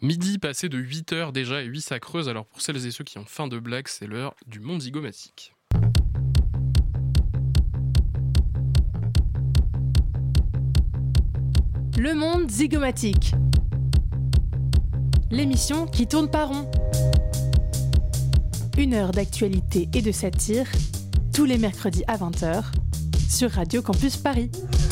Midi passé de 8 heures déjà, et oui, ça creuse. Alors pour celles et ceux qui ont faim de blagues, c'est l'heure du monde zygomatique. Le monde zygomatique. L'émission qui tourne pas rond. 1 heure d'actualité et de satire, tous les mercredis à 20h, sur Radio Campus Paris.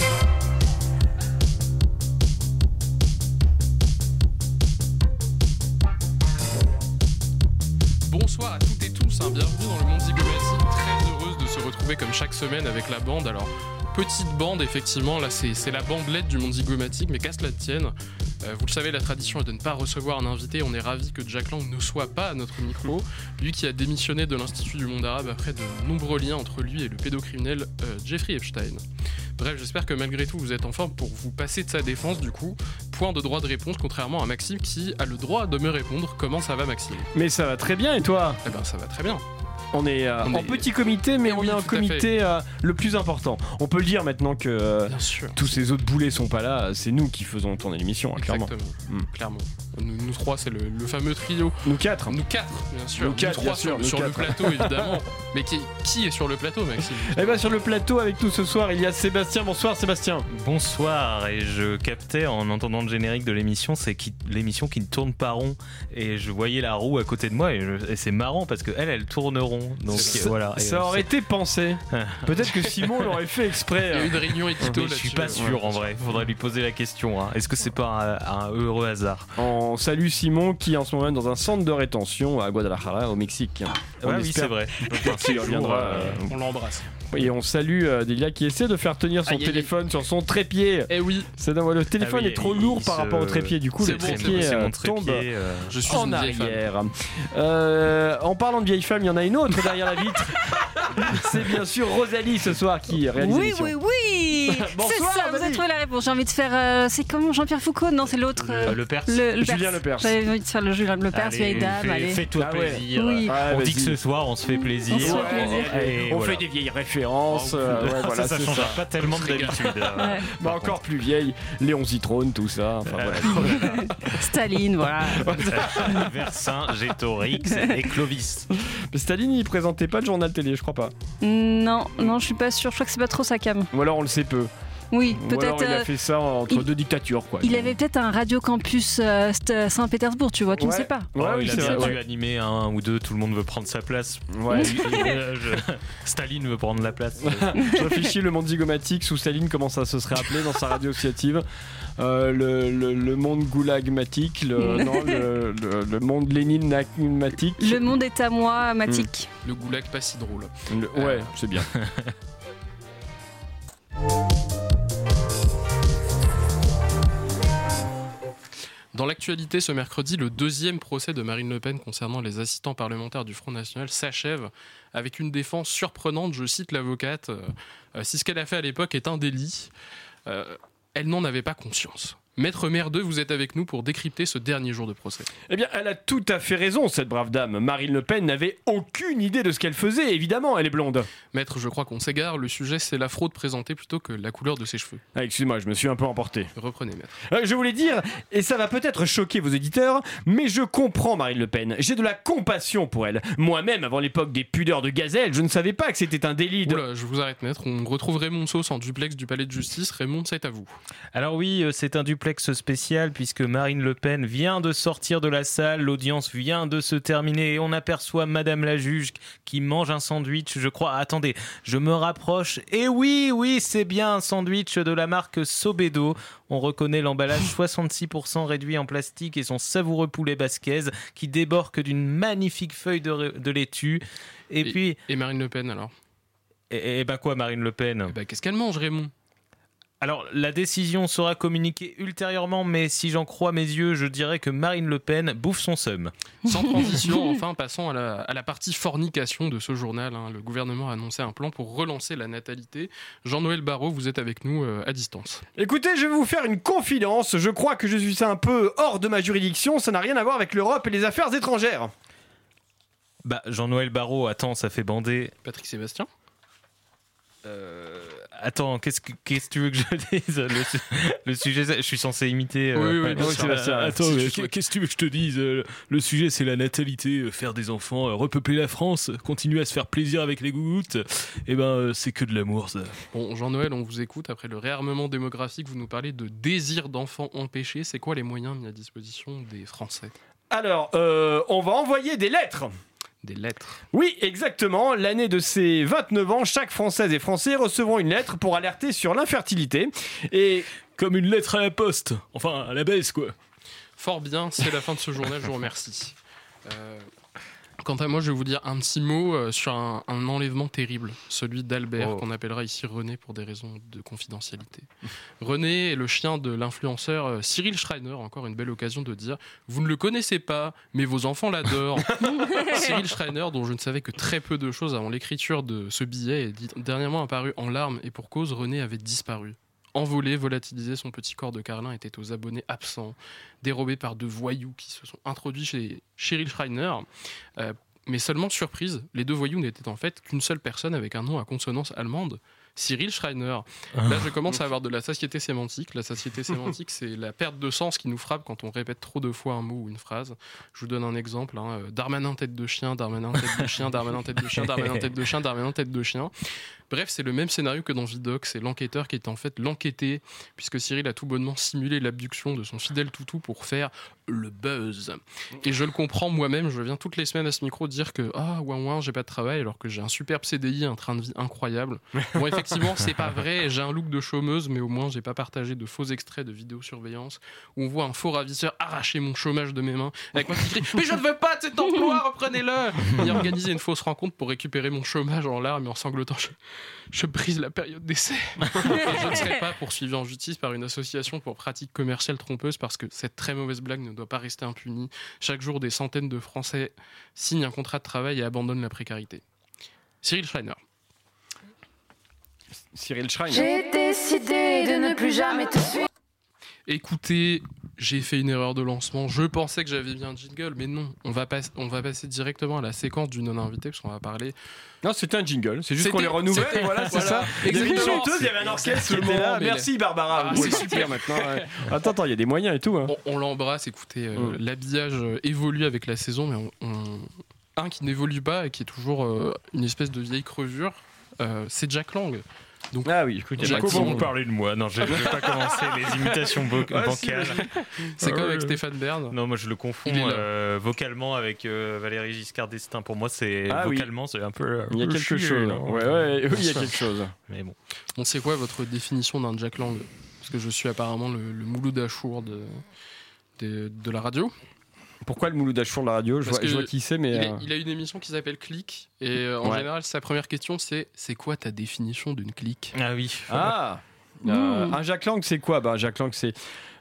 Bonsoir à toutes et tous, bienvenue dans le monde zygomatique. Très heureuse de se retrouver comme chaque semaine avec la bande. Alors, petite bande, effectivement, là c'est la bandelette du monde zygomatique, mais qu'à cela tienne, vous le savez, la tradition est de ne pas recevoir un invité. On est ravis que Jack Lang ne soit pas à notre micro, lui qui a démissionné de l'Institut du monde arabe après de nombreux liens entre lui et le pédocriminel Jeffrey Epstein. Bref, j'espère que malgré tout vous êtes en forme pour vous passer de sa défense du coup. Point de droit de réponse, contrairement à Maxime qui a le droit de me répondre. Comment ça va, Maxime ? Mais ça va très bien, et toi ? Eh ben ça va très bien. On est en petit comité, mais on est un comité le plus important. On peut le dire maintenant que tous ces autres boulets sont pas là, c'est nous qui faisons tourner l'émission, clairement. Exactement, clairement. Nous trois, c'est le fameux trio. Nous quatre, bien sûr. Nous quatre, trois bien sûr, sur le plateau, évidemment. Mais qui est sur le plateau, Maxime ? Eh ben sur le plateau avec nous ce soir, il y a Sébastien. Bonsoir Sébastien. Bonsoir, et je captais en entendant le générique de l'émission, l'émission qui ne tourne pas rond. Et je voyais la roue à côté de moi, et c'est marrant parce qu'elle tourne rond. Donc voilà. Ça aurait été pensé. Peut-être que Simon l'aurait fait exprès. Il y a eu une réunion édito là-dessus. Je suis pas sûr en vrai. Faudrait lui poser la question. Est-ce que c'est pas un heureux hasard ? On salue Simon qui en ce moment est dans un centre de rétention à Guadalajara au Mexique. Oui, c'est vrai. Il reviendra. On l'embrasse. Et on salue Delia qui essaie de faire tenir son téléphone sur son trépied. Eh oui. Le téléphone est trop lourd par rapport au trépied. Du coup, le trépied tombe en arrière. En parlant de vieille femme, il y en a une autre derrière la vitre. C'est bien sûr Rosalie ce soir qui réalise l'émission. Oui. Bonsoir, c'est ça, vous avez trouvé la réponse. J'ai envie de faire. C'est comment Jean-Pierre Foucault ? Non, c'est l'autre. Le Perse. Julien Lepers. J'avais envie de faire le Julien Lepers, vieille dame. Fais-toi plaisir. Oui. On dit que ce soir on se fait plaisir. On fait des vieilles références. Ça change pas tellement de d'habitude. Encore plus vieille. Léon Zitrone, tout ça. Staline, voilà. Vercingétorix et Clovis. Mais Staline, il présentait pas de journal télé, je crois pas. Non, je suis pas sûre. Je crois que c'est pas trop sa cam. Ou alors on le sait peu. Oui, peut-être. Alors il a fait ça entre deux dictatures, quoi. Il avait peut-être un Radio Campus Saint-Pétersbourg, tu vois, tu ne sais pas. Il a bien dû animer un ou deux, tout le monde veut prendre sa place. Ouais. Staline veut prendre la place. Je réfléchis, le monde zygomatique sous Staline, comment ça se serait appelé dans sa radio associative. Le monde goulagmatique, le monde léninmatique. Le monde est à moi, matique. Le goulag pas si drôle. Ouais, c'est bien. Dans l'actualité, ce mercredi, le deuxième procès de Marine Le Pen concernant les assistants parlementaires du Front National s'achève avec une défense surprenante. Je cite l'avocate, si ce qu'elle a fait à l'époque est un délit, elle n'en avait pas conscience. Maître Merdeux, vous êtes avec nous pour décrypter ce dernier jour de procès. Eh bien, elle a tout à fait raison, cette brave dame. Marine Le Pen n'avait aucune idée de ce qu'elle faisait, évidemment, elle est blonde. Maître, je crois qu'on s'égare, le sujet c'est la fraude présentée plutôt que la couleur de ses cheveux. Excuse-moi, je me suis un peu emporté. Reprenez, maître. Je voulais dire, et ça va peut-être choquer vos éditeurs, mais je comprends Marine Le Pen. J'ai de la compassion pour elle. Moi-même, avant l'époque des pudeurs de gazelle, je ne savais pas que c'était un délit de... Oula, je vous arrête, maître. On retrouve Raymond Sauce en duplex du palais de justice. Raymond, c'est à vous. Alors oui, c'est un duplex spécial puisque Marine Le Pen vient de sortir de la salle, l'audience vient de se terminer et on aperçoit Madame la juge qui mange un sandwich, je crois. Attendez, je me rapproche. Et oui, c'est bien un sandwich de la marque Sobedo. On reconnaît l'emballage 66% réduit en plastique et son savoureux poulet basquez qui déborde d'une magnifique feuille de laitue. Et Marine Le Pen alors ? Et quoi Marine Le Pen ? Qu'est-ce qu'elle mange, Raymond ? Alors, la décision sera communiquée ultérieurement, mais si j'en crois mes yeux, je dirais que Marine Le Pen bouffe son seum. Sans transition, enfin, passons à la partie fornication de ce journal. Le gouvernement a annoncé un plan pour relancer la natalité. Jean-Noël Barrot, vous êtes avec nous à distance. Écoutez, je vais vous faire une confidence. Je crois que je suis un peu hors de ma juridiction. Ça n'a rien à voir avec l'Europe et les affaires étrangères. Jean-Noël Barrot, attends, ça fait bander. Patrick Sébastien ? Attends, qu'est-ce que tu veux que je dise le sujet, je suis censé imiter. Oui, Attends, qu'est-ce que tu veux que je te dise le sujet, c'est la natalité, faire des enfants, repeupler la France, continuer à se faire plaisir avec les gougouttes. Eh ben, c'est que de l'amour, ça. Bon, Jean-Noël, on vous écoute. Après le réarmement démographique, vous nous parlez de désir d'enfant empêché. C'est quoi les moyens mis à disposition des Français ? Alors, on va envoyer des lettres. Des lettres. Oui, exactement. L'année de ses 29 ans, chaque Française et Français recevront une lettre pour alerter sur l'infertilité. Et comme une lettre à la poste. Enfin, à la baisse, quoi. Fort bien, c'est la fin de ce journal, je vous remercie. Quant à moi, je vais vous dire un petit mot sur un enlèvement terrible, celui d'Albert, qu'on appellera ici René pour des raisons de confidentialité. René est le chien de l'influenceur Cyril Schreiner, encore une belle occasion de dire « Vous ne le connaissez pas, mais vos enfants l'adorent ». Cyril Schreiner, dont je ne savais que très peu de choses avant l'écriture de ce billet, est dernièrement apparu en larmes, et pour cause, René avait disparu. Envolé, volatilisé, son petit corps de carlin était aux abonnés absents, dérobé par deux voyous qui se sont introduits chez Cyril Schreiner. Mais seulement surprise, les deux voyous n'étaient en fait qu'une seule personne avec un nom à consonance allemande, Cyril Schreiner. Là, je commence à avoir de la satiété sémantique. La satiété sémantique, c'est la perte de sens qui nous frappe quand on répète trop de fois un mot ou une phrase. Je vous donne un exemple. Darmanin tête de chien, Darmanin tête de chien, Darmanin tête de chien, Darmanin tête de chien, Darmanin tête de chien. Bref, c'est le même scénario que dans Vidocq. C'est l'enquêteur qui est en fait l'enquêté, puisque Cyril a tout bonnement simulé l'abduction de son fidèle toutou pour faire le buzz. Et je le comprends moi-même. Je viens toutes les semaines à ce micro dire que j'ai pas de travail alors que j'ai un superbe CDI, un train de vie incroyable. Bon, effectivement, c'est pas vrai. J'ai un look de chômeuse, mais au moins, j'ai pas partagé de faux extraits de vidéosurveillance où on voit un faux ravisseur arracher mon chômage de mes mains avec moi qui crie « Mais je ne veux pas de cet emploi, reprenez-le !» Et organiser une fausse rencontre pour récupérer mon chômage en larmes et en sanglotant. Je brise la période d'essai. Je ne serai pas poursuivi en justice par une association pour pratiques commerciales trompeuses parce que cette très mauvaise blague ne doit pas rester impunie. Chaque jour, des centaines de Français signent un contrat de travail et abandonnent la précarité. Cyril Schreiner. Cyril Schreiner. J'ai décidé de ne plus jamais te suivre. Écoutez, j'ai fait une erreur de lancement. Je pensais que j'avais bien un jingle, mais non. On va passer directement à la séquence du non-invité, parce qu'on va parler... Non, c'était un jingle. C'est juste qu'on les renouvelle. Voilà, c'est ça. Il y avait une chanteuse, il y avait un orchestre. Merci Barbara. C'est super maintenant. Ouais. Attends, il y a des moyens et tout. Hein. On l'embrasse. Écoutez, l'habillage évolue avec la saison, mais un qui n'évolue pas et qui est toujours une espèce de vieille crevure, c'est Jack Lang. Donc, oui, comment vous parlez de moi? Non, je ne vais pas commencer les imitations vocales. C'est comme avec Stéphane Bern. Non, moi je le confonds vocalement avec Valéry Giscard d'Estaing. Pour moi, c'est vocalement, c'est un peu. Il y a quelque chose. Oui, il y a quelque chose. Mais bon. C'est quoi votre définition d'un Jack Lang? Parce que je suis apparemment le Mouloud Achour de la radio. Pourquoi le Mouloud Achour de la radio? Je vois qui c'est, mais... Il a une émission qui s'appelle Click, et en général, sa première question, c'est quoi ta définition d'une clique? Ah oui. Un Jack Lang, c'est quoi? Jack Lang, c'est...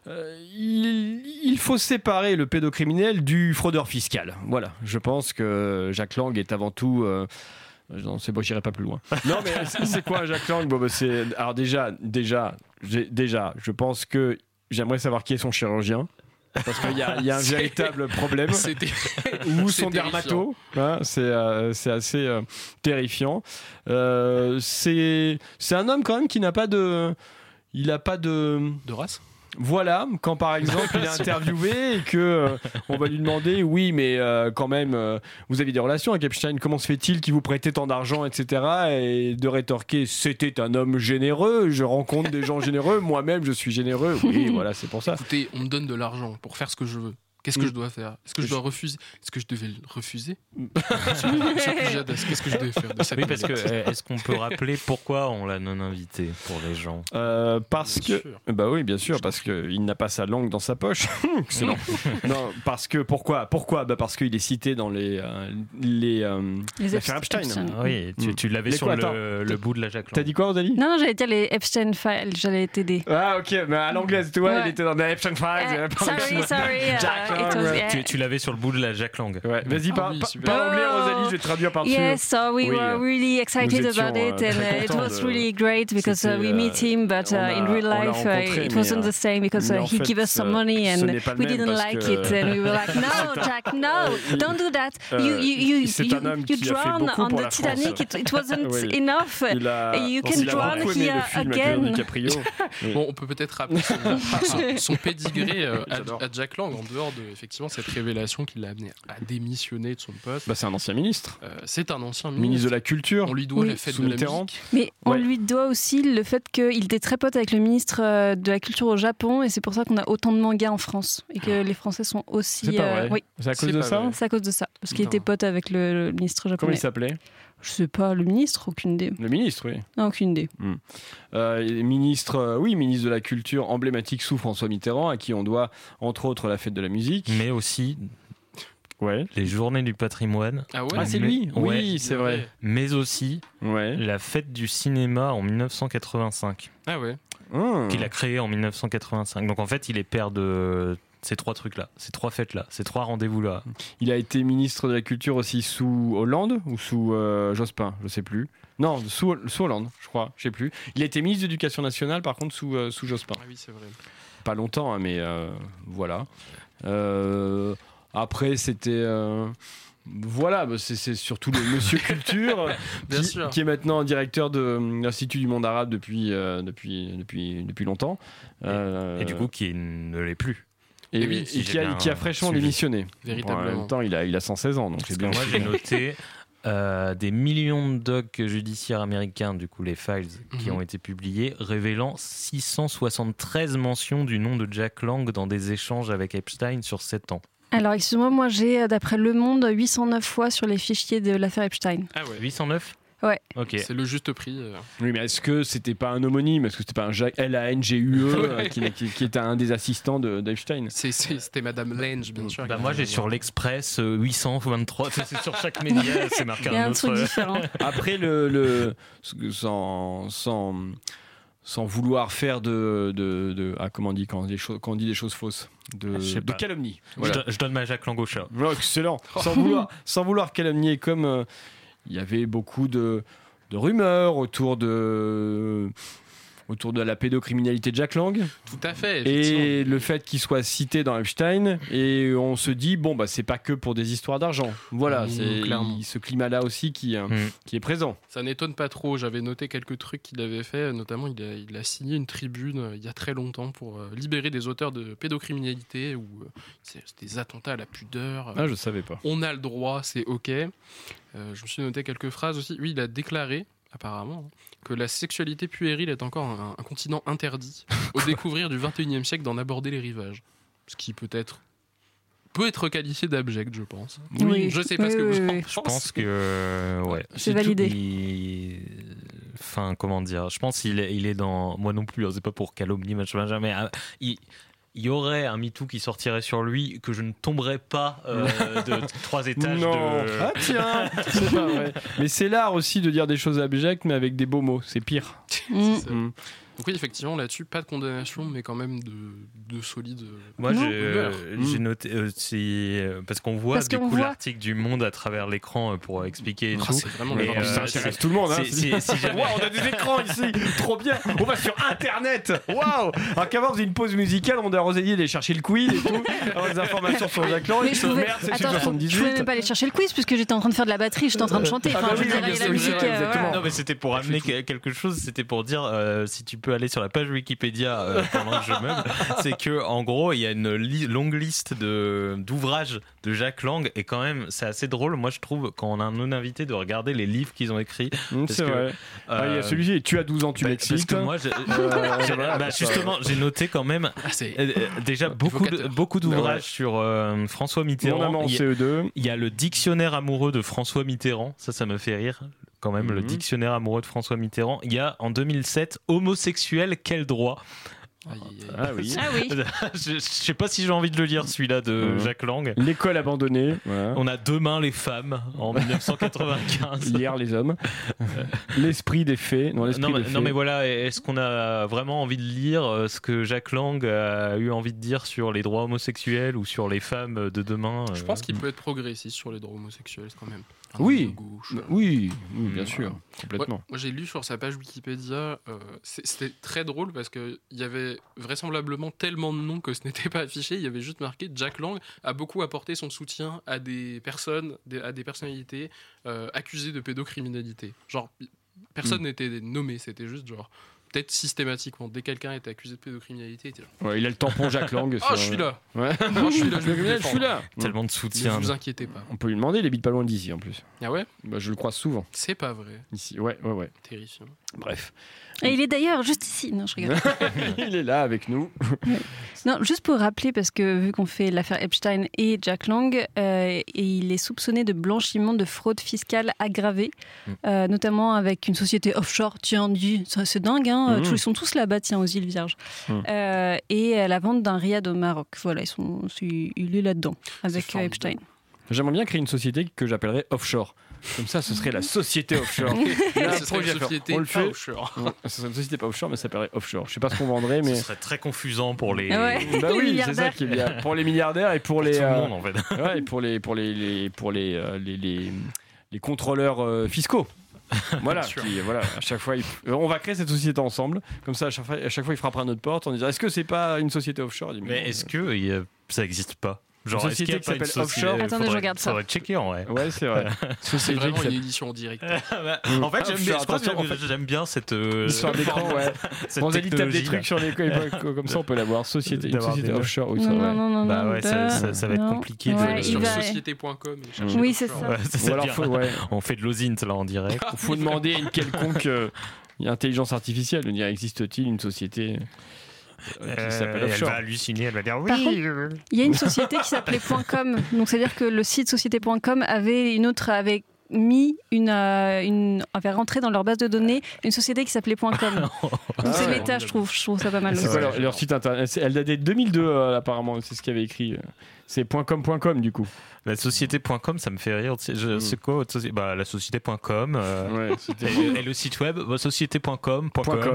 il faut séparer le pédocriminel du fraudeur fiscal. Voilà, je pense que Jack Lang est avant tout... Non, c'est bon, j'irai pas plus loin. Non, mais c'est quoi un Jack Lang? Alors déjà, je pense que j'aimerais savoir qui est son chirurgien. Parce qu'il y a un véritable problème. Ou son dermato. C'est assez terrifiant. C'est un homme quand même qui n'a pas de... Il n'a pas de race. Voilà, quand par exemple il est interviewé et que on va lui demander oui mais quand même vous avez des relations avec Epstein, comment se fait-il qu'il vous prêtait tant d'argent, etc. et de rétorquer c'était un homme généreux, je rencontre des gens généreux, moi-même je suis généreux. Oui voilà, c'est pour ça. Écoutez, on me donne de l'argent pour faire ce que je veux. Qu'est-ce que je dois faire? Est-ce que je dois refuser? Est-ce que je devais le refuser? Qu'est-ce que je devais faire de cette Oui, parce que est-ce qu'on peut rappeler pourquoi on l'a non invité pour les gens? Parce que oui, bien sûr, parce que il n'a pas sa langue dans sa poche. Excellent. Non, parce que pourquoi? Parce qu'il est cité dans les affaires Epstein. Oui, tu l'avais sur le bout de la Jack Lang. T'as dit quoi, Rosalie? Non, j'allais dire les Epstein Files. J'allais t'aider. Ah ok, mais à l'anglaise, tu vois, il était dans les Epstein Files. Sorry. Jack Lang, Tu l'avais sur le bout de la Jack Lang. Ouais. Vas-y, pas anglais, Rosalie, je vais traduire par-dessus. Yes, so we were really excited about it, and it was really great because we meet him, but in real life it wasn't the same because he gave us some money and we didn't like it, and we were like, no, Jack, no, don't do that. You drown on the Titanic. It wasn't enough. You can drown here again. Bon, on peut peut-être rappeler son pédigré à Jack Lang en dehors de effectivement cette révélation qui l'a amené à démissionner de son poste. Bah, c'est un ancien ministre. C'est un ancien ministre de la culture. On lui doit la fête de la musique. Mais on lui doit aussi le fait qu'il était très pote avec le ministre de la culture au Japon, et c'est pour ça qu'on a autant de mangas en France et que les Français sont aussi. C'est pas vrai. Oui. C'est à cause de ça. C'est à cause de ça, parce qu'il était pote avec le ministre japonais. Comment il s'appelait? Je sais pas, le ministre, aucune idée. Le ministre, oui. Non, aucune idée. Ministre de la culture emblématique sous François Mitterrand, à qui on doit entre autres la fête de la musique, mais aussi les journées du patrimoine. Ah ouais, c'est lui. Oui, c'est vrai. Mais aussi la fête du cinéma en 1985. Ah ouais. Qu'il a créé en 1985. Donc en fait, il est père de ces 3 trucs-là, ces 3 fêtes-là, ces 3 rendez-vous-là. Il a été ministre de la Culture aussi sous Hollande ou sous Jospin, je sais plus. Non, sous Hollande, je crois, je sais plus. Il a été ministre de l'Éducation nationale, par contre, sous Jospin. Ah oui, c'est vrai. Pas longtemps, hein, mais voilà. Après, c'était... Voilà, c'est surtout le Monsieur Culture qui est maintenant directeur de l'Institut du monde arabe depuis longtemps. Et du coup, qui ne l'est plus. Et qui a fraîchement démissionné. Véritablement. En même temps, il a 116 ans, donc c'est bien. Moi, j'ai noté des millions de docs judiciaires américains, du coup les files, qui ont été publiés, révélant 673 mentions du nom de Jack Lang dans des échanges avec Epstein sur 7 ans. Alors, excuse-moi, moi j'ai, d'après Le Monde, 809 fois sur les fichiers de l'affaire Epstein. Ah ouais. 809 ? Ouais. Ok. C'est le juste prix. Oui, mais est-ce que c'était pas un homonyme? Est-ce que c'était pas un Jacques Langue qui était un des assistants d'Epstein? C'était Madame Lange, bien sûr. Moi, j'ai sur l'Express 823. C'est sur chaque média, c'est marqué un autre. Truc différent. Après, sans vouloir faire comment on dit quand on dit des choses fausses, de calomnie. Voilà. Je donne ma Jack Lang au chat. Oh, excellent. Sans vouloir calomnier, comme il y avait beaucoup de rumeurs autour de la pédocriminalité de Jack Lang. Tout à fait. Et le fait qu'il soit cité dans Epstein, et on se dit c'est pas que pour des histoires d'argent. Voilà, c'est ce climat-là aussi qui est présent. Ça n'étonne pas trop. J'avais noté quelques trucs qu'il avait fait, notamment il a signé une tribune il y a très longtemps pour libérer des auteurs de pédocriminalité ou c'est des attentats à la pudeur. Ah, je savais pas. On a le droit, c'est ok. Je me suis noté quelques phrases aussi. Oui, il a déclaré apparemment, que la sexualité puérile est encore un continent interdit au découvrir du XXIe siècle d'en aborder les rivages. Ce qui peut être qualifié d'abject, je pense. Oui. Je sais pas ce que vous en pensez. Je pense que c'est validé. Enfin, comment dire, je pense qu'il est dans... Moi non plus, c'est pas pour calomnier, mais il y aurait un MeToo qui sortirait sur lui, que je ne tomberais pas de 3 étages. Non. Ah tiens, c'est pas vrai. Mais c'est l'art aussi de dire des choses abjectes, mais avec des beaux mots. C'est pire. Donc oui, effectivement, là-dessus, pas de condamnation, mais quand même de solides... Moi, j'ai noté... parce qu'on voit l'article du Monde à travers l'écran pour expliquer et tout. C'est vraiment ça intéresse tout le monde. Hein, wow, on a des écrans ici. Trop bien. On va sur Internet. Waouh. Alors qu'avant, on faisait une pause musicale, on a Rosalie d'aller chercher le quiz et tout. Avoir des informations sur Jack Lang. Je pouvais même pas aller chercher le quiz, puisque j'étais en train de faire de la batterie, j'étais en train de chanter. Non, mais c'était pour amener quelque chose, c'était pour dire, si tu peux aller sur la page Wikipédia pendant que je meuble, c'est que en gros il y a une longue liste d'ouvrages de Jack Lang, et quand même c'est assez drôle, moi je trouve, quand on a un invité, de regarder les livres qu'ils ont écrits. C'est vrai. Il y a celui-ci, tu as 12 ans, tu m'excites. Parce que moi justement j'ai noté quand même déjà beaucoup d'ouvrages sur François Mitterrand. Mon amant CE2. Il y a le dictionnaire amoureux de François Mitterrand, ça me fait rire quand même, le dictionnaire amoureux de François Mitterrand. Il y a en 2007 homosexuel, quel droit, Ah oui. Je sais pas si j'ai envie de le lire, celui-là de Jack Lang. L'école abandonnée. Voilà. On a Demain les femmes en 1995. Hier les hommes. L'esprit des fées. Non mais voilà, est-ce qu'on a vraiment envie de lire ce que Jack Lang a eu envie de dire sur les droits homosexuels ou sur les femmes de demain Je pense qu'il peut être progressiste sur les droits homosexuels quand même. Oui, bien sûr, complètement. Moi j'ai lu sur sa page Wikipédia, c'était très drôle parce qu'il y avait vraisemblablement tellement de noms que ce n'était pas affiché, il y avait juste marqué Jack Lang a beaucoup apporté son soutien à des personnes, à des personnalités accusées de pédocriminalité. Genre, personne n'était nommé, c'était juste genre... Peut-être systématiquement, dès que quelqu'un était accusé de pédocriminalité, il était là. Ouais, il a le tampon Jack Lang. Je suis là. Ouais. Je suis là. Tellement de soutien. Ne vous inquiétez pas. On peut lui demander, il habite pas loin d'ici en plus. Ah ouais? Je le croise souvent. C'est pas vrai. Ici, ouais. Terrifiant. Bref. Et il est d'ailleurs juste ici. Non, je rigole. Il est là avec nous. Non, juste pour rappeler, parce que vu qu'on fait l'affaire Epstein et Jack Lang, et il est soupçonné de blanchiment de fraude fiscale aggravée, notamment avec une société offshore. Tiens, c'est dingue, hein. Ils sont tous là-bas, tiens, aux îles Vierges. Et la vente d'un riad au Maroc. Voilà, il est là-dedans avec Epstein. J'aimerais bien créer une société que j'appellerais offshore. Comme ça, ce serait la société offshore. Ce serait une société pas offshore. Ce serait une société pas offshore, mais ça s'appellerait offshore. Je sais pas ce qu'on vendrait, mais... Ce serait très confusant pour les... Bah oui, c'est ça qui est bien. Pour les milliardaires et pour les... Tout le monde, en fait. Ouais, et pour les contrôleurs fiscaux. Voilà, à chaque fois, on va créer cette société ensemble. Comme ça, à chaque fois, il frappera à notre porte en disant est-ce que c'est pas une société offshore? Mais est-ce que ça n'existe pas? Genre, une société qui s'appelle offshore. Attendez, je regarde ça. Ça va checker en vrai. Ouais, c'est vrai. C'est vraiment une édition en direct. En fait, j'aime bien cette histoire d'écran. Ouais. On a dit tape des trucs sur les comme ça, on peut l'avoir. Une société offshore. Non. Bah ouais, ça va être compliqué. Sur société.com. Oui, c'est ça. On fait de l'OSINT là en direct. Il faut demander à une quelconque intelligence artificielle de dire existe-t-il une société qui s'appelle offshore. Elle va halluciner, elle va dire oui. Par contre, il y a une société qui s'appelait .com, donc c'est-à-dire que le site société.com avait avait rentré dans leur base de données une société qui s'appelait .com. Donc c'est méta, je trouve ça pas mal. C'est quoi leur site internet? Elle datait de 2002 apparemment, c'est ce qu'il avait écrit. C'est .com du coup. La société.com, ça me fait rire. C'est quoi votre société? La société.com. Et le site web, société.com.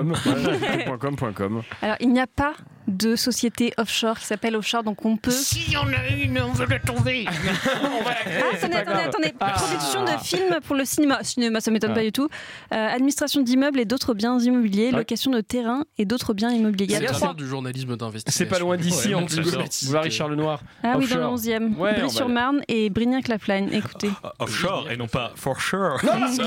Alors, il n'y a pas de société offshore qui s'appelle offshore, donc on peut... Si y en a une, on veut la trouver. Attendez. Production de films pour le cinéma. Cinéma, ça m'étonne pas du tout. Administration d'immeubles et d'autres biens immobiliers, location de terrain et d'autres biens immobiliers. C'est bien du journalisme d'investigation. C'est pas loin d'ici, en plus. Boulevard Richard Lenoir. Ah oui, dans le 11e. Brie-sur-Marne et Brignac-la-Plagne. Écoutez. Offshore et non pas for sure.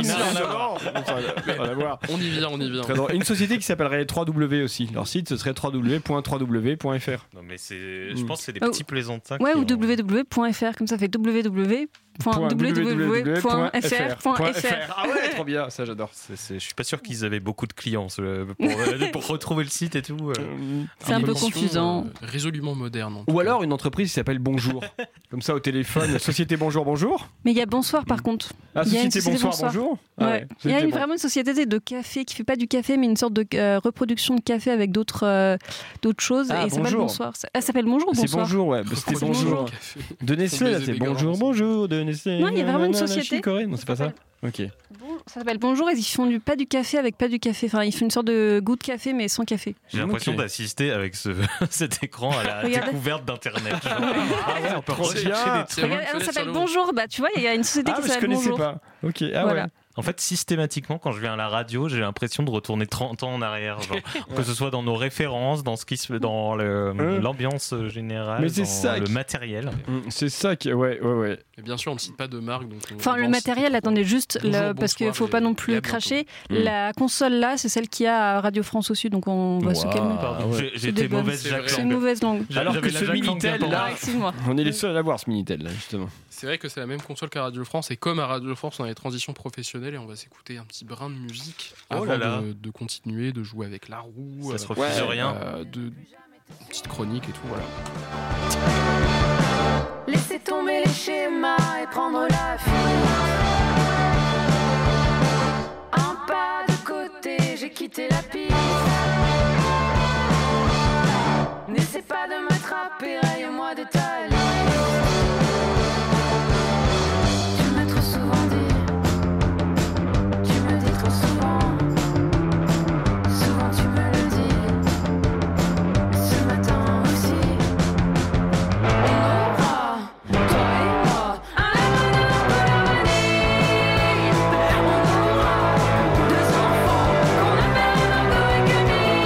On y vient. Et une société qui s'appellerait 3W aussi. Leur site, ce serait www.3w.fr. Non, mais je pense que c'est des petits plaisantins. Ouais, ou www.fr, comme ça fait www.fr.fr. Ah ouais, trop bien, ça j'adore. Je suis pas sûr qu'ils avaient beaucoup de clients pour retrouver le site et tout. C'est un peu confusant. Résolument moderne. Ou alors une entreprise qui s'appelle Bonjour. Comme ça au téléphone, Société Bonjour. Mais il y a Bonsoir par contre. Ah, Société Bonjour. Ouais. Il y a vraiment une société de café qui fait pas du café mais une sorte de reproduction de café avec d'autres choses et ça s'appelle Bonsoir. Ça s'appelle Bonjour ou Bonsoir? C'est Bonjour, ouais. C'était Bonjour. De Nestlé, là, c'est Bonjour de Nestlé. Non, il y a vraiment une société. Non, c'est pas ça. Ok. Ça s'appelle Bonjour et ils font pas du café avec pas du café. Enfin, ils font une sorte de goût de café mais sans café. J'ai l'impression d'assister avec cet écran à la découverte d'Internet. On peut rechercher des trucs. Ça s'appelle Bonjour. Bah, tu vois, il y a une société qui s'appelle Bonjour. Je connaissais pas. Ok. Ah ouais. En fait, systématiquement, quand je viens à la radio, j'ai l'impression de retourner 30 ans en arrière. Que ce soit dans nos références, dans ce qui se fait, dans l'ambiance générale, le matériel. C'est ça qui... Ouais. Et bien sûr, on ne cite pas de marque. Enfin, le matériel, attendez juste, parce qu'il ne faut pas non plus cracher. La console là, c'est celle qu'il y a à Radio France au Sud, donc on va se calmer. J'ai été mauvaise Jacques Lang. C'est une mauvaise langue. Alors que ce Minitel là, on est les seuls à l'avoir ce Minitel là, justement. C'est vrai que c'est la même console qu'à Radio France, et comme à Radio France, on a les transitions professionnelles, et on va s'écouter un petit brin de musique avant de continuer, de jouer avec la roue. Ça se refuse rien. Une petite chronique et tout, voilà. Laissez tomber les schémas et prendre la fuite. Un pas de côté, j'ai quitté la piste. m'attrapes et raye-moi de ta liste. Tu m'as trop souvent dit, tu me dis trop souvent, souvent tu me le dis, ce matin aussi. On aura, toi et moi, un labrador colonie. On aura 2 enfants qu'on appelle Margot et Camille.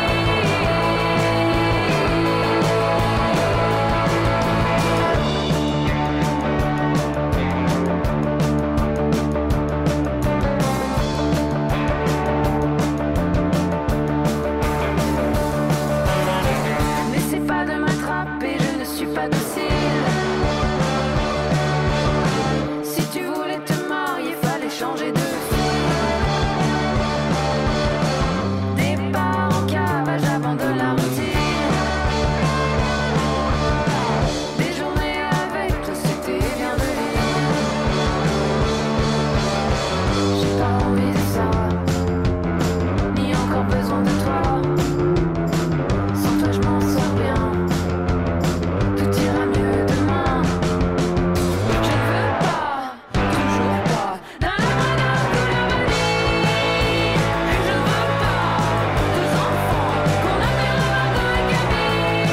N'essaie pas de m'attraper, je ne suis pas docile. Si tu voulais te marier, fallait changer de fille. Départ en cavage avant de la routine. Des journées avec toi, c'était bien de vivre. J'ai pas envie de ça, ni encore besoin de toi. Sans toi je m'en sors bien, tout ira mieux demain. Je ne veux pas, toujours pas, d'un labrador colonie. Je ne veux pas 2 enfants qu'on appelle Margot et Camille.